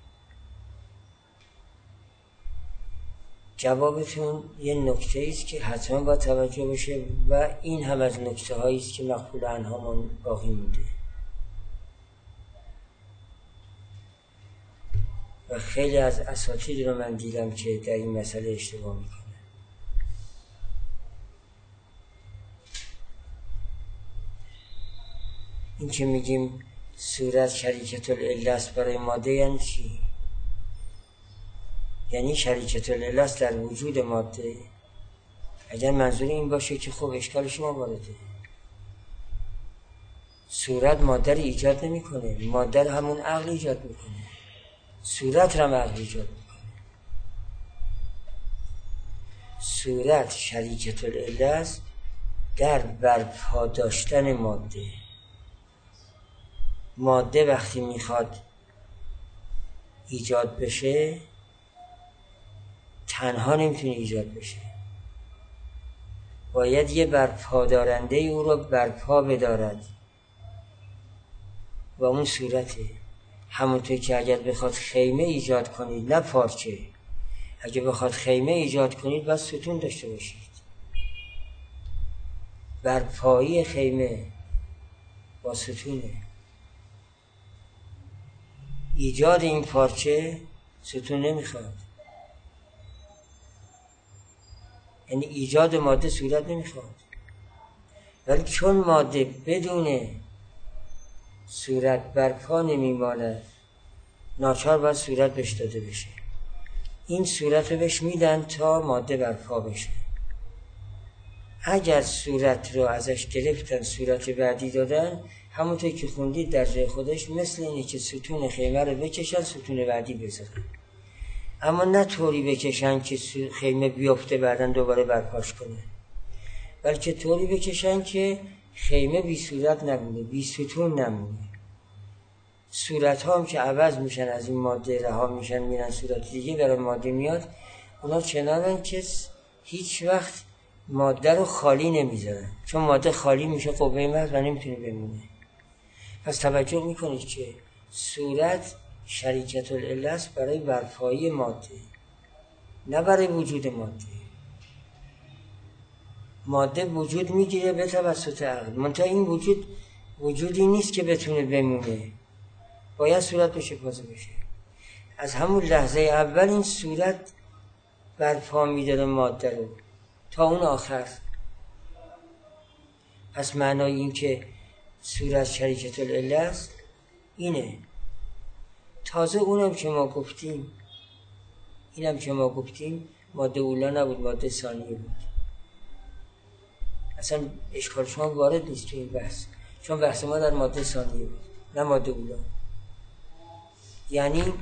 جوابتون یه نکته است که حتما باید توجه بشه و این هم از نکته هایی است که مقبول عنها باقی مونده و خیلی از اساتید رو من دیدم که در این مسئله اشتباه میکنه. این که میگیم صورت شریکت العله است برای ماده یعنی چی؟ یعنی شریکت العله است در وجود ماده. اگر منظور این باشه که خب اشکال شما وارده. صورت ماده رو ایجاد نمیکنه، ماده رو همون عقل ایجاد میکنه، صورت رو هم عقل ایجاد میکنه. صورت شریکت العله است در برپا داشتن ماده. ماده وقتی میخواد ایجاد بشه تنها نمیتونه ایجاد بشه، باید یه برپادارنده او رو برپا بدارد و اون صورته. همونطور که اگر بخواد خیمه ایجاد کنید، نه پارچه، اگر بخواد خیمه ایجاد کنید باید ستون داشته باشید. برپایی خیمه با ستونه. ایجاد این پارچه ستون نمیخواد، یعنی ایجاد ماده صورت نمیخواد. ولی چون ماده بدون صورت برپا نمیماند، ناچار باید صورت بهش داده بشه. این صورت رو بهش میدن تا ماده برپا بشه. اگر صورت رو ازش گرفتن صورت بعدی دادن، همونطور که خوندید در جای خودش، مثل اینه که ستون خیمه رو بکشن ستون بعدی بذارن، اما نه طوری بکشن که خیمه بیفته بعدن دوباره برپاش کنه، بلکه طوری بکشن که خیمه بی صورت نمونه، بی ستون نمونه. صورت ها هم که عوض میشن، از این ماده رها میشن میرن صورت دیگه برای ماده میاد، اونا چنانن که هیچ وقت ماده رو خالی نمیذارن، چون ماده خالی میشه قوه محض و نمیتونه بمونه. پس توجه میکنید که صورت شریکت العله است برای برپایی ماده، نه برای وجود ماده. ماده وجود میگیره به توسط عقل، منتها این وجودی نیست که بتونه بمونه، باید صورت بشه پازه بشه. از همون لحظه اول این صورت برپا میداره ماده رو تا اون آخر. پس معنای این که صورت شریکة العله است اینه. تازه اینم که ما گفتیم ماده اولا نبود، ماده ثانیه بود. اصلا اشکال شما وارد نیست تو این بحث، چون بحث ما در ماده ثانیه بود نه ماده اولا. یعنی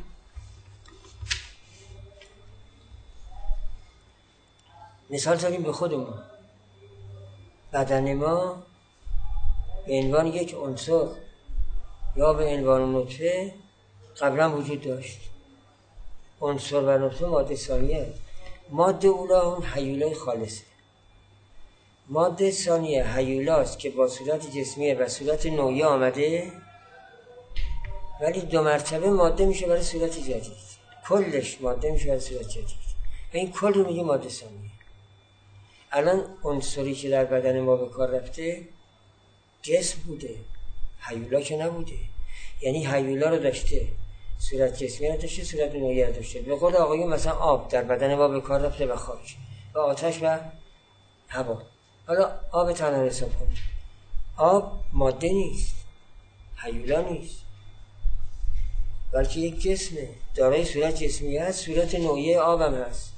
مثال زنیم به خودمون، بدن ما به عنوان یک عنصر یا به عنوان نطفه قبلا وجود داشت. عنصر و نطفه ماده ثانیه. ماده اولا اون هیولای خالصه. ماده ثانیه هیولاست که با صورت جسمیه و صورت نوعی آمده، ولی 2 مرتبه ماده میشه برای صورت جدید. کلش ماده میشه برای صورت جدید و این کل رو میگه ماده ثانیه. الان عنصری که در بدن ما به کار رفته جسم بوده، هیولا که نبوده. یعنی هیولا رو داشته، صورت جسمی رو داشته، صورت نوعی رو داشته. به قول آقایون مثلا آب در بدن ما به کار رفته و خاک و آتش و هوا. حالا آب تنها حساب کنید. آب ماده نیست، هیولا نیست، بلکه یک جسمه دارای صورت جسمی هست، صورت نوعی آب هم هست.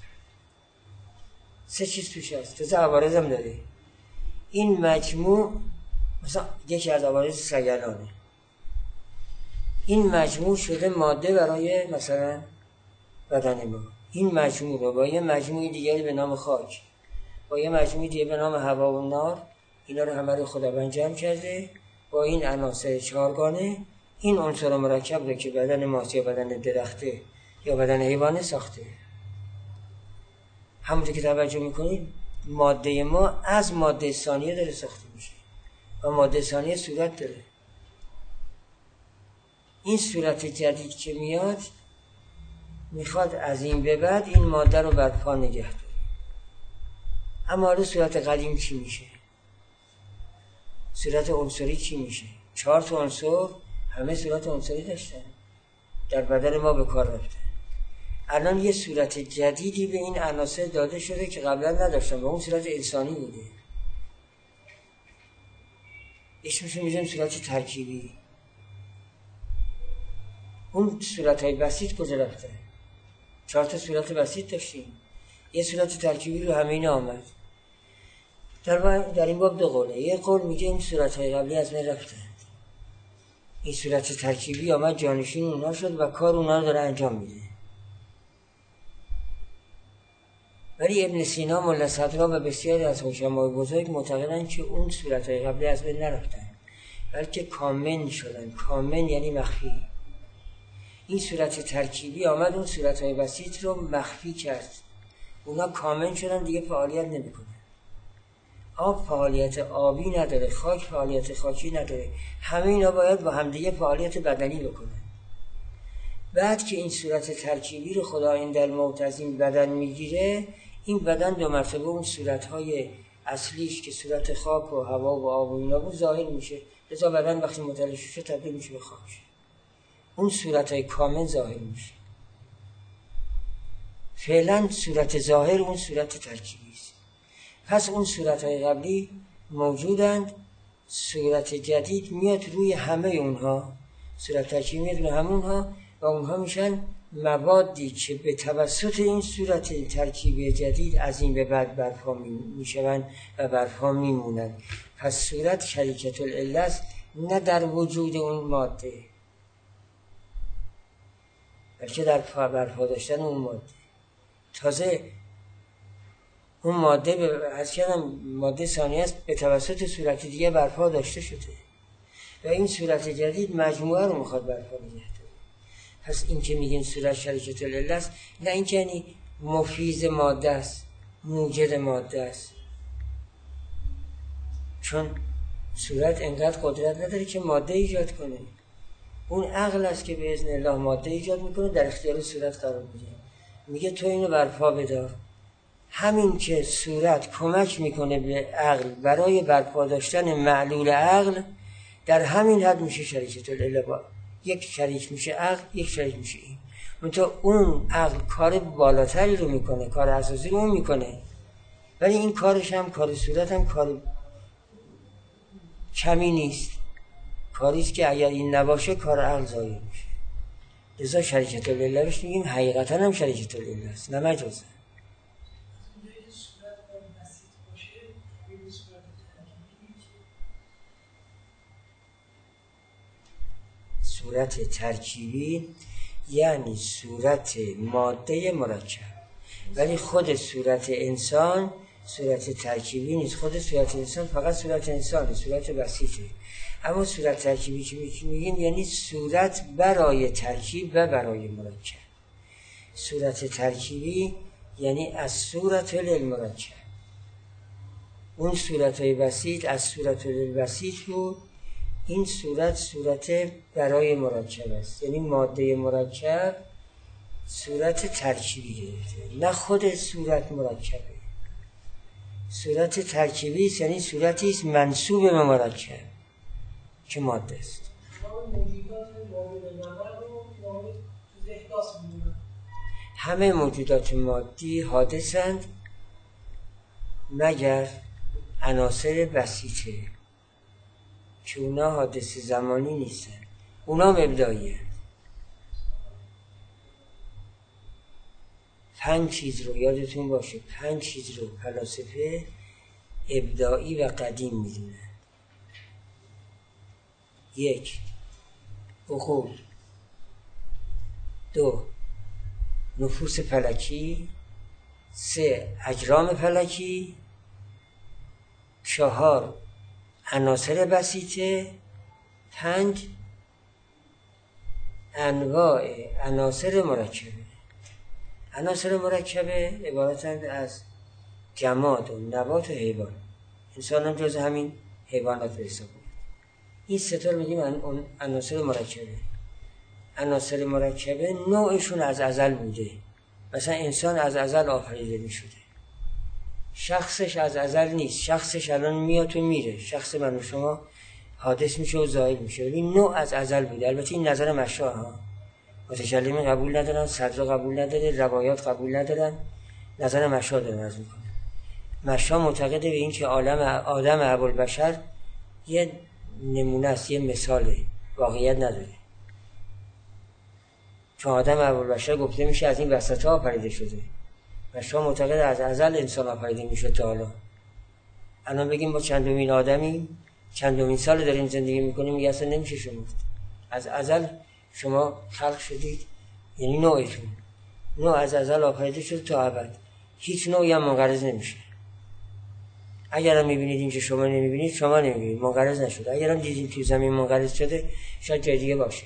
3 چیز توش هست، تازه عوارض هم داره. این مجموع مثلا یکی از عوارض سیلانه. این مجموع شده ماده برای مثلا بدن ما. این مجموع رو با یه مجموع دیگری به نام خاک، با یه مجموع دیگه به نام هوا و نار، اینا رو همه رو خداوند جمع کرده با این عناصر 4گانه این عنصر مرکب رو که بدن ماست یا بدن درخته یا بدن حیوانه ساخته. همونطور که توجه میکنید ماده ما از ماده ثانیه داره ساخته میشه و ماده ثانیه صورت داره. این صورت جدید که میاد میخواد از این به بعد این ماده رو برپا نگه داره. اما حالا صورت قدیم چی میشه؟ صورت عنصری چی میشه؟ 4 تا عنصر همه صورت عنصری داشتن، در بدن ما به کار رفته. الان یه صورت جدیدی به این عناصر داده شده که قبلا نداشتن و اون صورت انسانی بوده. اسمش رو میذاریم صورت ترکیبی. اون صورت‌های بسیط کجا رفته؟ 4 تا صورت بسیط داشتیم، یه صورت ترکیبی رو همه این آمد. در این باب 2 قوله. یه قول میگه این صورت‌های قبلی از من رفتن، این صورت ترکیبی آمد جانشین اونها شد و کار اونها رو داره انجام میده. ولی ابن سینا، ملا صدرا و بسیاری از حکمای بزرگ معتقدند که اون صورت‌های قبلی از بین نرفتن، بلکه کامن شدن. کامن یعنی مخفی. این صورت ترکیبی آمد اون صورت‌های بسیط رو مخفی کرد، اونا کامن شدن، دیگه فعالیت نمی‌کنن. آب فعالیت آبی نداره، خاک فعالیت خاکی نداره، همه اینا باید با همدیگه فعالیت بدنی بکنن. بعد که این صورت ترکیبی رو خداوند در موت از این بدن میگیره، این بدن 2 مرتبه اون صورت‌های اصلیش که صورت خاک و هوا و آب و اینا بود ظاهر میشه. لذا بدن وقتی متلاشی شد تبدیل میشه به خاک، اون صورت‌های کامل ظاهر میشه. فعلا صورت ظاهر اون صورت ترکیبی است. پس اون صورت‌های قبلی موجودند، صورت جدید میاد روی همه اونها، صورت ترکیبی میاد روی همه اونها و اونها میشن موادی که به توسط این صورت ترکیبی جدید از این به بعد برپا میشوند و برپا میمونند. پس صورت شریکة العله است، نه در وجود اون ماده، بلکه در برپا داشتن اون ماده. تازه اون ماده ماده ثانیه است، به توسط صورت دیگه برپا داشته شده و این صورت جدید مجموعه رو میخواد برپا نگه داره. پس این که میگین صورت شریکة العله است، نه این که یعنی مفیض ماده است، موجد ماده است، چون صورت انقدر قدرت نداره که ماده ایجاد کنه. اون عقل است که به اذن الله ماده ایجاد میکنه، در اختیار صورت قرار میده، میگه تو اینو برپا بدار. همین که صورت کمک میکنه به عقل برای برپا داشتن معلول عقل، در همین حد میشه شریکة العله. یک شریک میشه عقل، یک شریک میشه این. منتها اون عقل کار بالاتری رو میکنه، کار اساسی رو میکنه، ولی این کارش هم کار صورت هم کار کمی نیست، کاریست که اگر این نباشه کار عقل ضایع میشه. لذا شریکت الله بهش میگیم حقیقتا هم شریکت الله است، نه مجازه. صورت ترکیبی یعنی صورت ماده مرکب، ولی خود صورت انسان صورت ترکیبی نیست. خود صورت انسان فقط صورت انسانه، صورت بسیطه. اما صورت ترکیبی که میگیم یعنی صورت برای ترکیب و برای مرکب. صورت ترکیبی یعنی از صورت للمرکب. اون صورت‌های بسیط از صورت للبسیط بود، این صورت برای مرکب است، یعنی ماده مرکب صورت ترکیبی گرفته، نه خود صورت مرکبه. صورت ترکیبی است یعنی صورتی است منسوب به مرکب که ماده است. همه موجودات مادی حادثند مگر عناصر بسیطه که اونا حادث زمانی نیستن، اونا ابداعی هست. 5 چیز رو یادتون باشه، 5 چیز رو فلاسفه ابداعی و قدیم میدونن. 1 عقول، 2 نفوس فلکی، 3 اجرام فلکی، 4 عناصر بسیطه، 5 انواع عناصر مرکبه. عناصر مرکبه عبارتند از جماد و نبات و حیوان. انسان هم جز همین حیوانات به حساب میاد. این سه تا رو میگیم عناصر مرکبه. عناصر مرکبه نوعشون از ازل بوده. مثلا انسان از ازل آفریده میشده، شخصش از ازل نیست، شخصش الان میاد و میره، شخص من و شما حادث میشه و زائل میشه، ولی نوع از ازل بوده. البته این نظر مشایخ ها، متکلمین قبول ندارن، صدر قبول نداره، روایات قبول ندارن، نظر مشایخ دارن عرض میکنه. مشایخ معتقده به این که آدم ابوالبشر یه نمونه است، یه مثاله، واقعیت نداره. چون آدم ابوالبشر گفته میشه از این وسطا آفریده شده. مشایخ معتقد از ازل انسان آفریده میشه تا حالا. الان بگیم ما چندمین آدمیم، چندمین سال داریم زندگی میکنیم، میگه اصلا نمیشه شمرد. از ازل شما خلق شدید، یعنی نوعتون نوع از ازل آفریده شده تا ابد، هیچ نوعی هم منقرض نمیشه. اگر هم میبینید اینجا شما نمیبینید، شما نمیبینید، منقرض نشده. اگر هم دیدید تو زمین منقرض شده، شاید جای دیگه باشه.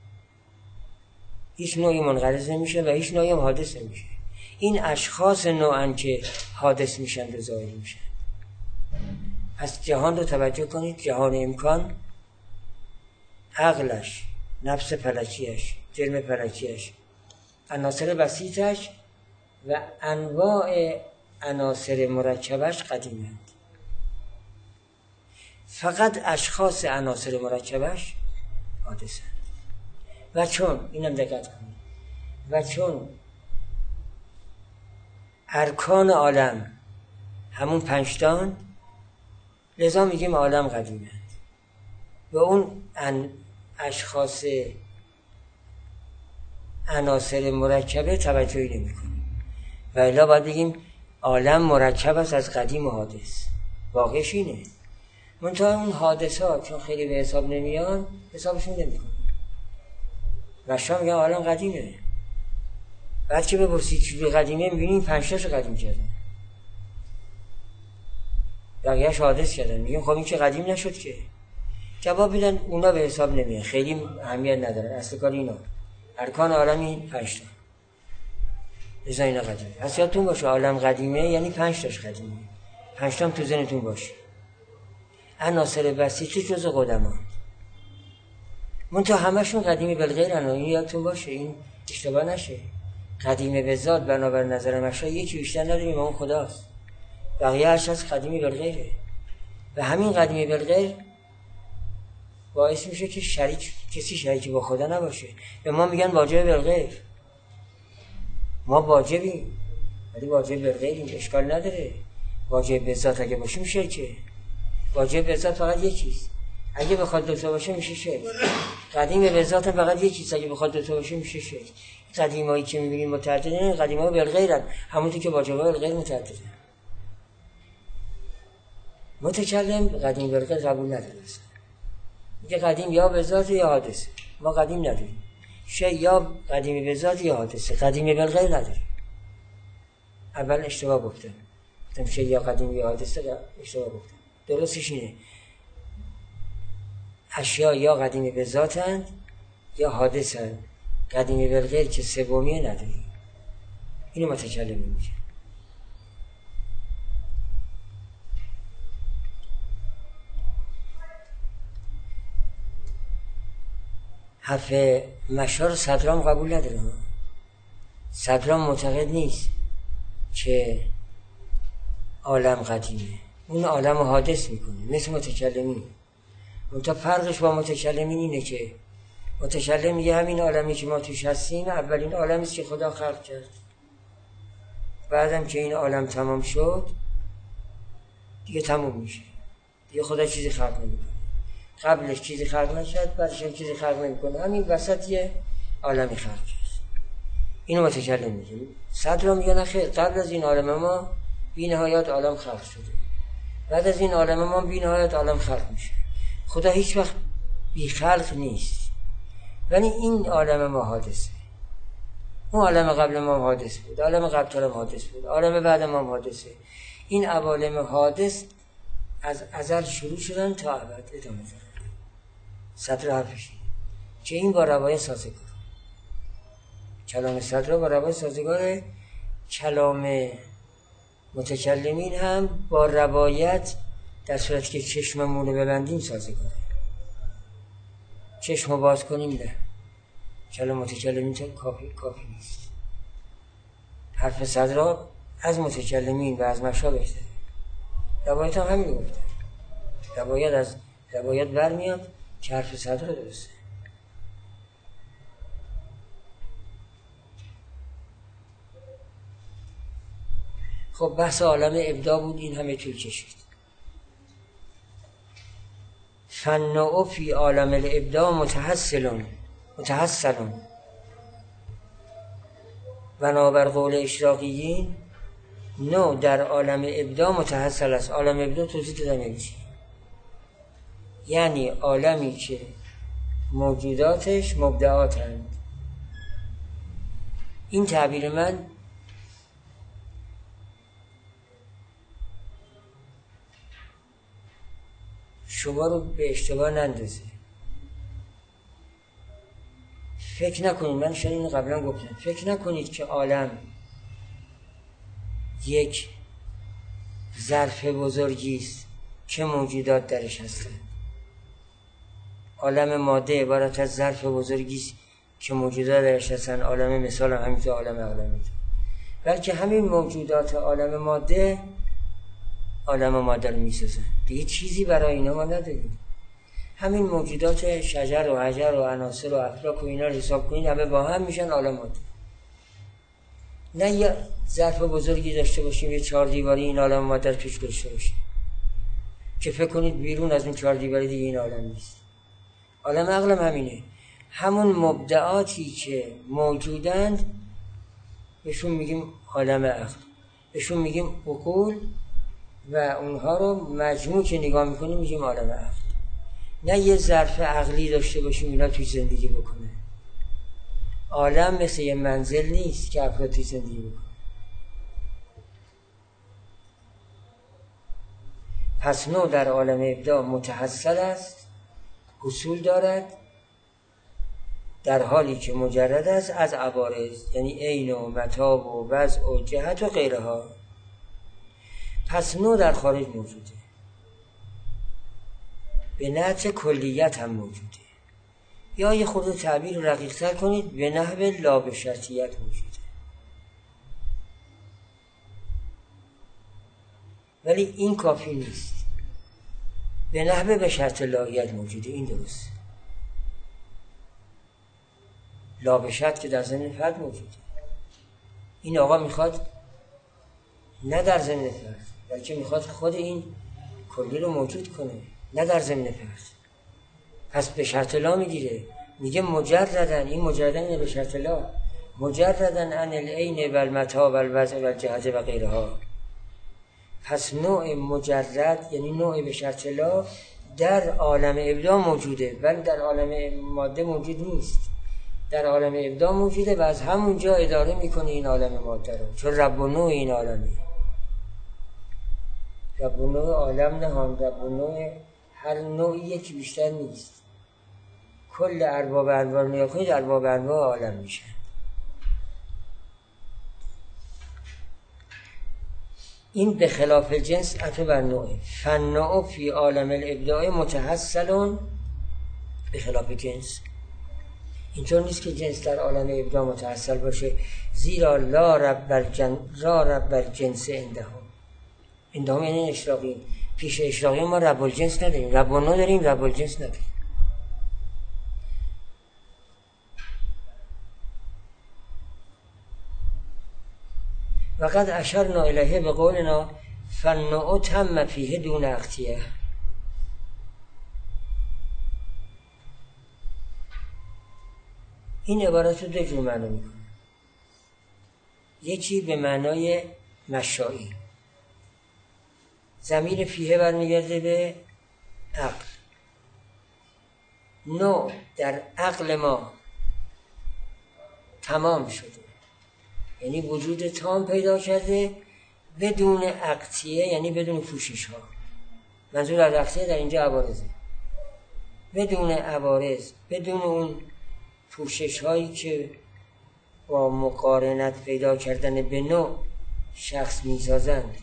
هیچ نوعی منقرض نمیشه و هیچ نوعی هم حادث نمیشه. این اشخاص نوعن که حادث میشن و ظاهر میشن. پس جهان رو توجه کنید، جهان امکان، عقلش، نفس فلکیش، جرم فلکیش، عناصر بسیطش و انواع عناصر مرکبش قدیمند. فقط اشخاص عناصر مرکبش حادثند. و چون اینم دقت کنید، و چون ارکان عالم همون 5 تان، لذا میگیم عالم قدیمند. و اون اشخاص عناصر مرکبه توجهی نمی کنیم. و الا باید بگیم عالم مرکب است از قدیم و حادث. واقعش اینه. منتها اون حادثات چون خیلی به حساب نمیان، حسابشون نمی کنیم. مشا میگن عالم قدیمه. بعد که بپرسید چیزی قدیمه، میبینیم 5 تاشو قدیم کردن، بقیه‌اش حادث کردن. میگیم خب این که قدیم نشد که. جواب میدن اونا به حساب نمیان، خیلی اهمیت ندارن، اصل کار اینا ارکان عالم این 5 تا، لذا اینا قدیمه. پس یادتون باشه عالم قدیمه یعنی 5 تاش قدیمه. 5 تا هم تو ذهنتون باشه. عناصر بسیطه جزء قدما، منتها همشون قدیمی بالغیر ان. این یادتون باشه، این اشتباه نشه. قدیمه به ذات بنابر نظر مشایخ یکی بیشتر نداریم، اون خداست. بقیه هرش از قدیمی بالغیره. و همین قدیمی بالغیر باعث میشه که کسی شریک با خدا نباشه. به ما میگن واجب بالغیر، ما واجبیم ولی واجب بالغیریم، اشکال نداره. واجب به ذات اگه باشیم شرکه. واجب به ذات فقط یکیست. اگه بخواد دو تا باشه میشه شرک. قدیم به ذات فقط یکیست، اگه بخواد دو تا باشه میشه شرک. قدیمایی که میبینیم متعددن، قدیما بالغیرن، همونطور که واجب‌ها بالغیر متعددن. متکلم قدیم بالغیر قبول نداره. میگه قدیم یا به ذات یا حادثه. ما قدیم نداریم. شی یا قدیمی به ذات یا حادثه، قدیمی بالغیر نداریم. اول اشتباه گفتم شی یا قدیمی یا حادثه، اشتباه گفتم. درستش اینه اشیا یا قدیمی به ذاتند یا حادثند، قدیمی بالغیر که سومیه نداریم. اینو متکلم میگه. حرف مشار صدرام قبول ندارم. صدرام معتقد نیست که عالم قدیمه، اون عالم رو حادث میکنه مثل متکلمین. منتها فرقش با متکلمین اینه که متکلم میگه همین عالمی که ما توش هستیم اولین عالمی است که خدا خلق کرد، بعدم که این عالم تمام شد دیگه تموم میشه، دیگه خدا چیزی خلق نمیکنه. قبلش چیزی خلق نشد، بعدش هم چیزی خلق نمیکنه، همین وسط یه عالمی خلق کرد. اینو متکلم میگه. صدرا میگه نه خیر، قبل از این عالم ما بی نهایت عالم خلق شده، بعد از این عالم ما بی نهایت عالم خلق میشه. خدا هیچ وقت بی خلق نیست، ولی این عالم ما حادثه. اون عالم قبل ما حادث بود، عالم قبل ما حادث بود، عالم بعد ما حادثه. این عوالم حادث از ازل شروع شدن تا ابد ادامه دارن. صدر حرفش که این با روایت سازگار، کلام صدر با روایت سازگاره. کلام متکلمین هم با روایت در صورتی که چشممون رو ببندیم سازگاره. چشم رو باز کنیم نه، کلام متکلمین تا کافی نیست. حرف صدر از متکلمین و از مشا بهتره. روایت هم همین گفته، روایت از روایت برمیاد که حرف صدر درسته. خب بحث عالم ابداع بود، این همه طول کشید. فالنوع فی عالم الابداع متحصل بنابر قول اشراقیین نوع در عالم ابداع متحصل است. عالم ابداع توضیح دادم یعنی چی؟ یعنی عالمی که موجوداتش مبدعاتند. این تعبیر من شما رو به اشتباه نندازه. فکر نکنید، من شاید اینو قبلا گفتم، فکر نکنید که عالم یک ظرف بزرگی است که موجودات درش هستند. عالم ماده عبارت از ظرف بزرگی است که موجودات درش هستند. عالم مثال هم همینطور عالم بلکه همین موجودات عالم ماده رو میسازن. دیگه چیزی برای اینا ما نداریم. همین موجودات شجر و حجر و عناصر و افلاک و اینا رو حساب کنید، همه با هم میشن عالم ماده. نه یه ظرف بزرگی داشته باشیم، یه 4 دیواری این عالم ماده رو توش داشته باشیم که فکر کنید بیرون از اون 4 دیواری دیگه این عالم نیست. عالم عقل هم همینه. همون مبدعاتی که موجودند بهشون میگیم عالم عقل، بهشون میگیم عقول، و اونها رو مجموع که نگاه میکنیم میگیم عالم عقل. نه یه ظرف عقلی داشته باشیم اینا توی زندگی بکنه. عالم مثل یه منزل نیست که افراد توی زندگی بکنه. پس نوع در عالم ابداع متحصل است، حصول دارد، در حالی که مجرد است از عوارض، یعنی عین و متاع و وضع و جهت و غیرها. پس نوع در خارج موجوده، به نحو کلیت هم موجوده، یا یه خورده تعبیر رقیق تر کنید به نحو لا به شرطیت موجوده. ولی این کافی نیست. به نحو به شرط لایت موجوده، این درست. لا به شرط که در ضمن فرد موجوده. این آقا میخواد نه در ضمن فرد، بلکه میخواد خود این کلی رو موجود کنه، نه در ضمن فرد. پس به شرط لا میگیره، میگه مجردن، این مجردن اینه به شرط لا، مجردن عن العین و المتاع و الوضع و الجهت و غیرها. پس نوع مجرد یعنی نوع به شرط لا در عالم ابداع موجوده، ولی در عالم ماده موجود نیست. در عالم ابداع موجوده و از همونجا اداره میکنه این عالم ماده رو، چون رب و نوع این عالمه. رب و نوع عالم نهان، رب و نوع هر نوعی یکی بیشتر نیست. کل ارباب انواع نگاه کنید، ارباب انواع عالم میشن. این به خلاف جنس عطف بر نوعه. فالنوع فی عالم الابداع متحصل به خلاف جنس. اینطور نیست که جنس در عالم ابداع متحصل باشه، زیرا لا رب الجنس عندهم یعنی اشراقی. پیش اشراقی ما رب الجنس نداریم، رب النوع داریم، رب الجنس نداریم. وقد اشرنا الیه به قولنا فالنوع تم فیه دون اقتیه. این عبارت رو دو جور معنی میکنه. یکی به معنای مشائی، ضمیر فیه برمیگرده به عقل. نوع در عقل ما تمام شده، یعنی وجود تام پیدا کرده بدون اقتیه، یعنی بدون پوشش ها. منظور از اقتیه در اینجا عوارضه، بدون عوارض، بدون اون پوشش هایی که با مقارنت پیدا کردن به نوع شخص میسازند.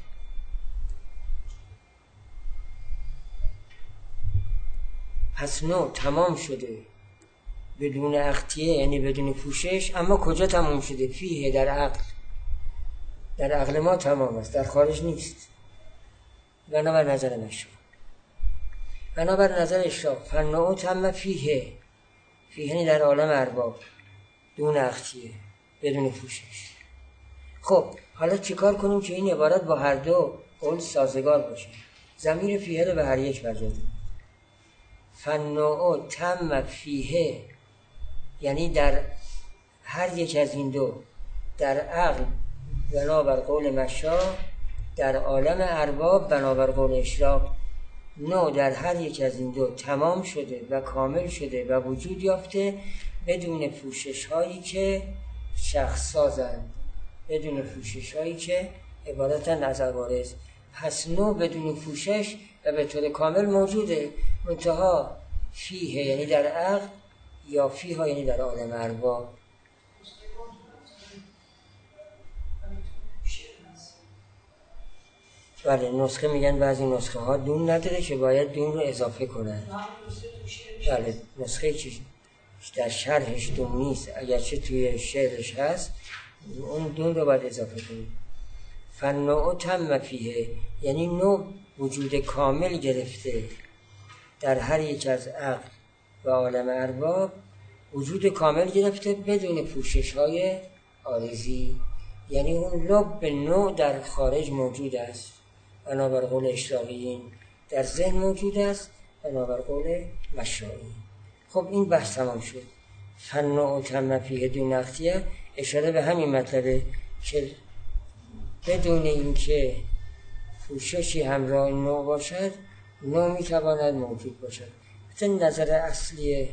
پس نوع تمام شده بدون اقتیه، یعنی بدون پوشش. اما کجا تمام شده؟ فیه، در عقل. در عقل ما تمام است، در خارج نیست. بنابر نظر مشروع، بنابر نظر اشراق، فالنوع تم فیه، یعنی در عالم ارباب دون اقتیه، بدون پوشش. خب حالا چیکار کنیم که این عبارت با هر دو قول سازگار باشه؟ ضمیر فیه رو به هر یک برگردونیم. فالنوع تم فیه یعنی در هر یک از این دو، در عقل بنابر قول مشا، در عالم ارباب بنابر قول اشراق. نوع در هر یک از این دو تمام شده و کامل شده و وجود یافته بدون پوشش هایی که شخص سازند، بدون پوشش هایی که عبارتن از عوارض. پس نوع بدون پوشش و به طور کامل موجوده، منتها فیه یعنی در عقل، یا فیها یعنی در عالم ارباب. بله، نسخه میگن بعضی نسخه ها دون نداره که باید دون رو اضافه کنن. بله، نسخه که در شرحش دون نیست، اگرچه توی شعرش هست، اون دون رو باید اضافه کنیم. فالنوع تم فیه یعنی نوع وجود کامل گرفته در هر یک از عقل و عالم ارباب، وجود کامل گرفته بدون پوشش های عارضی. یعنی اون لب نوع در خارج موجود است بنابر قول اشراقیین، در ذهن موجود است بنابر قول مشائی. خب این بحث تمام شد. فالنوع تم فیه دون اقتیه اشاره به همین مطلبه که بدون اینکه پوششی همراه نوع باشد، نوع میتواند موجود باشد. مثل نظر اصلی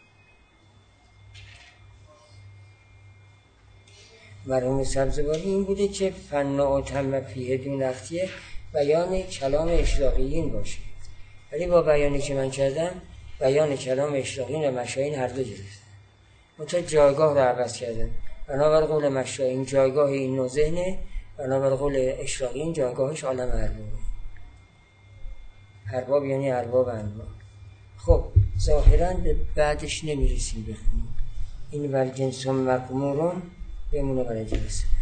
مرحوم سبزواری این بوده که فالنوع تم فیه دون اقتیه بیان کلام اشراقیین باشه، ولی با بیانی که من کردم بیان کلام اشراقیین و مشایین هر دو گرفتن، منتها جایگاه رو عوض کردن. بنابر قول مشایین جایگاه این نوع ذهنه، بنابر قول اشراقیین جایگاهش عالم اربابه. ارباب یعنی ارباب انواع. خب ظاهراً به بعدش نمیرسیم بخونیم. این والجنس مقمورون بمونه برای جلسه.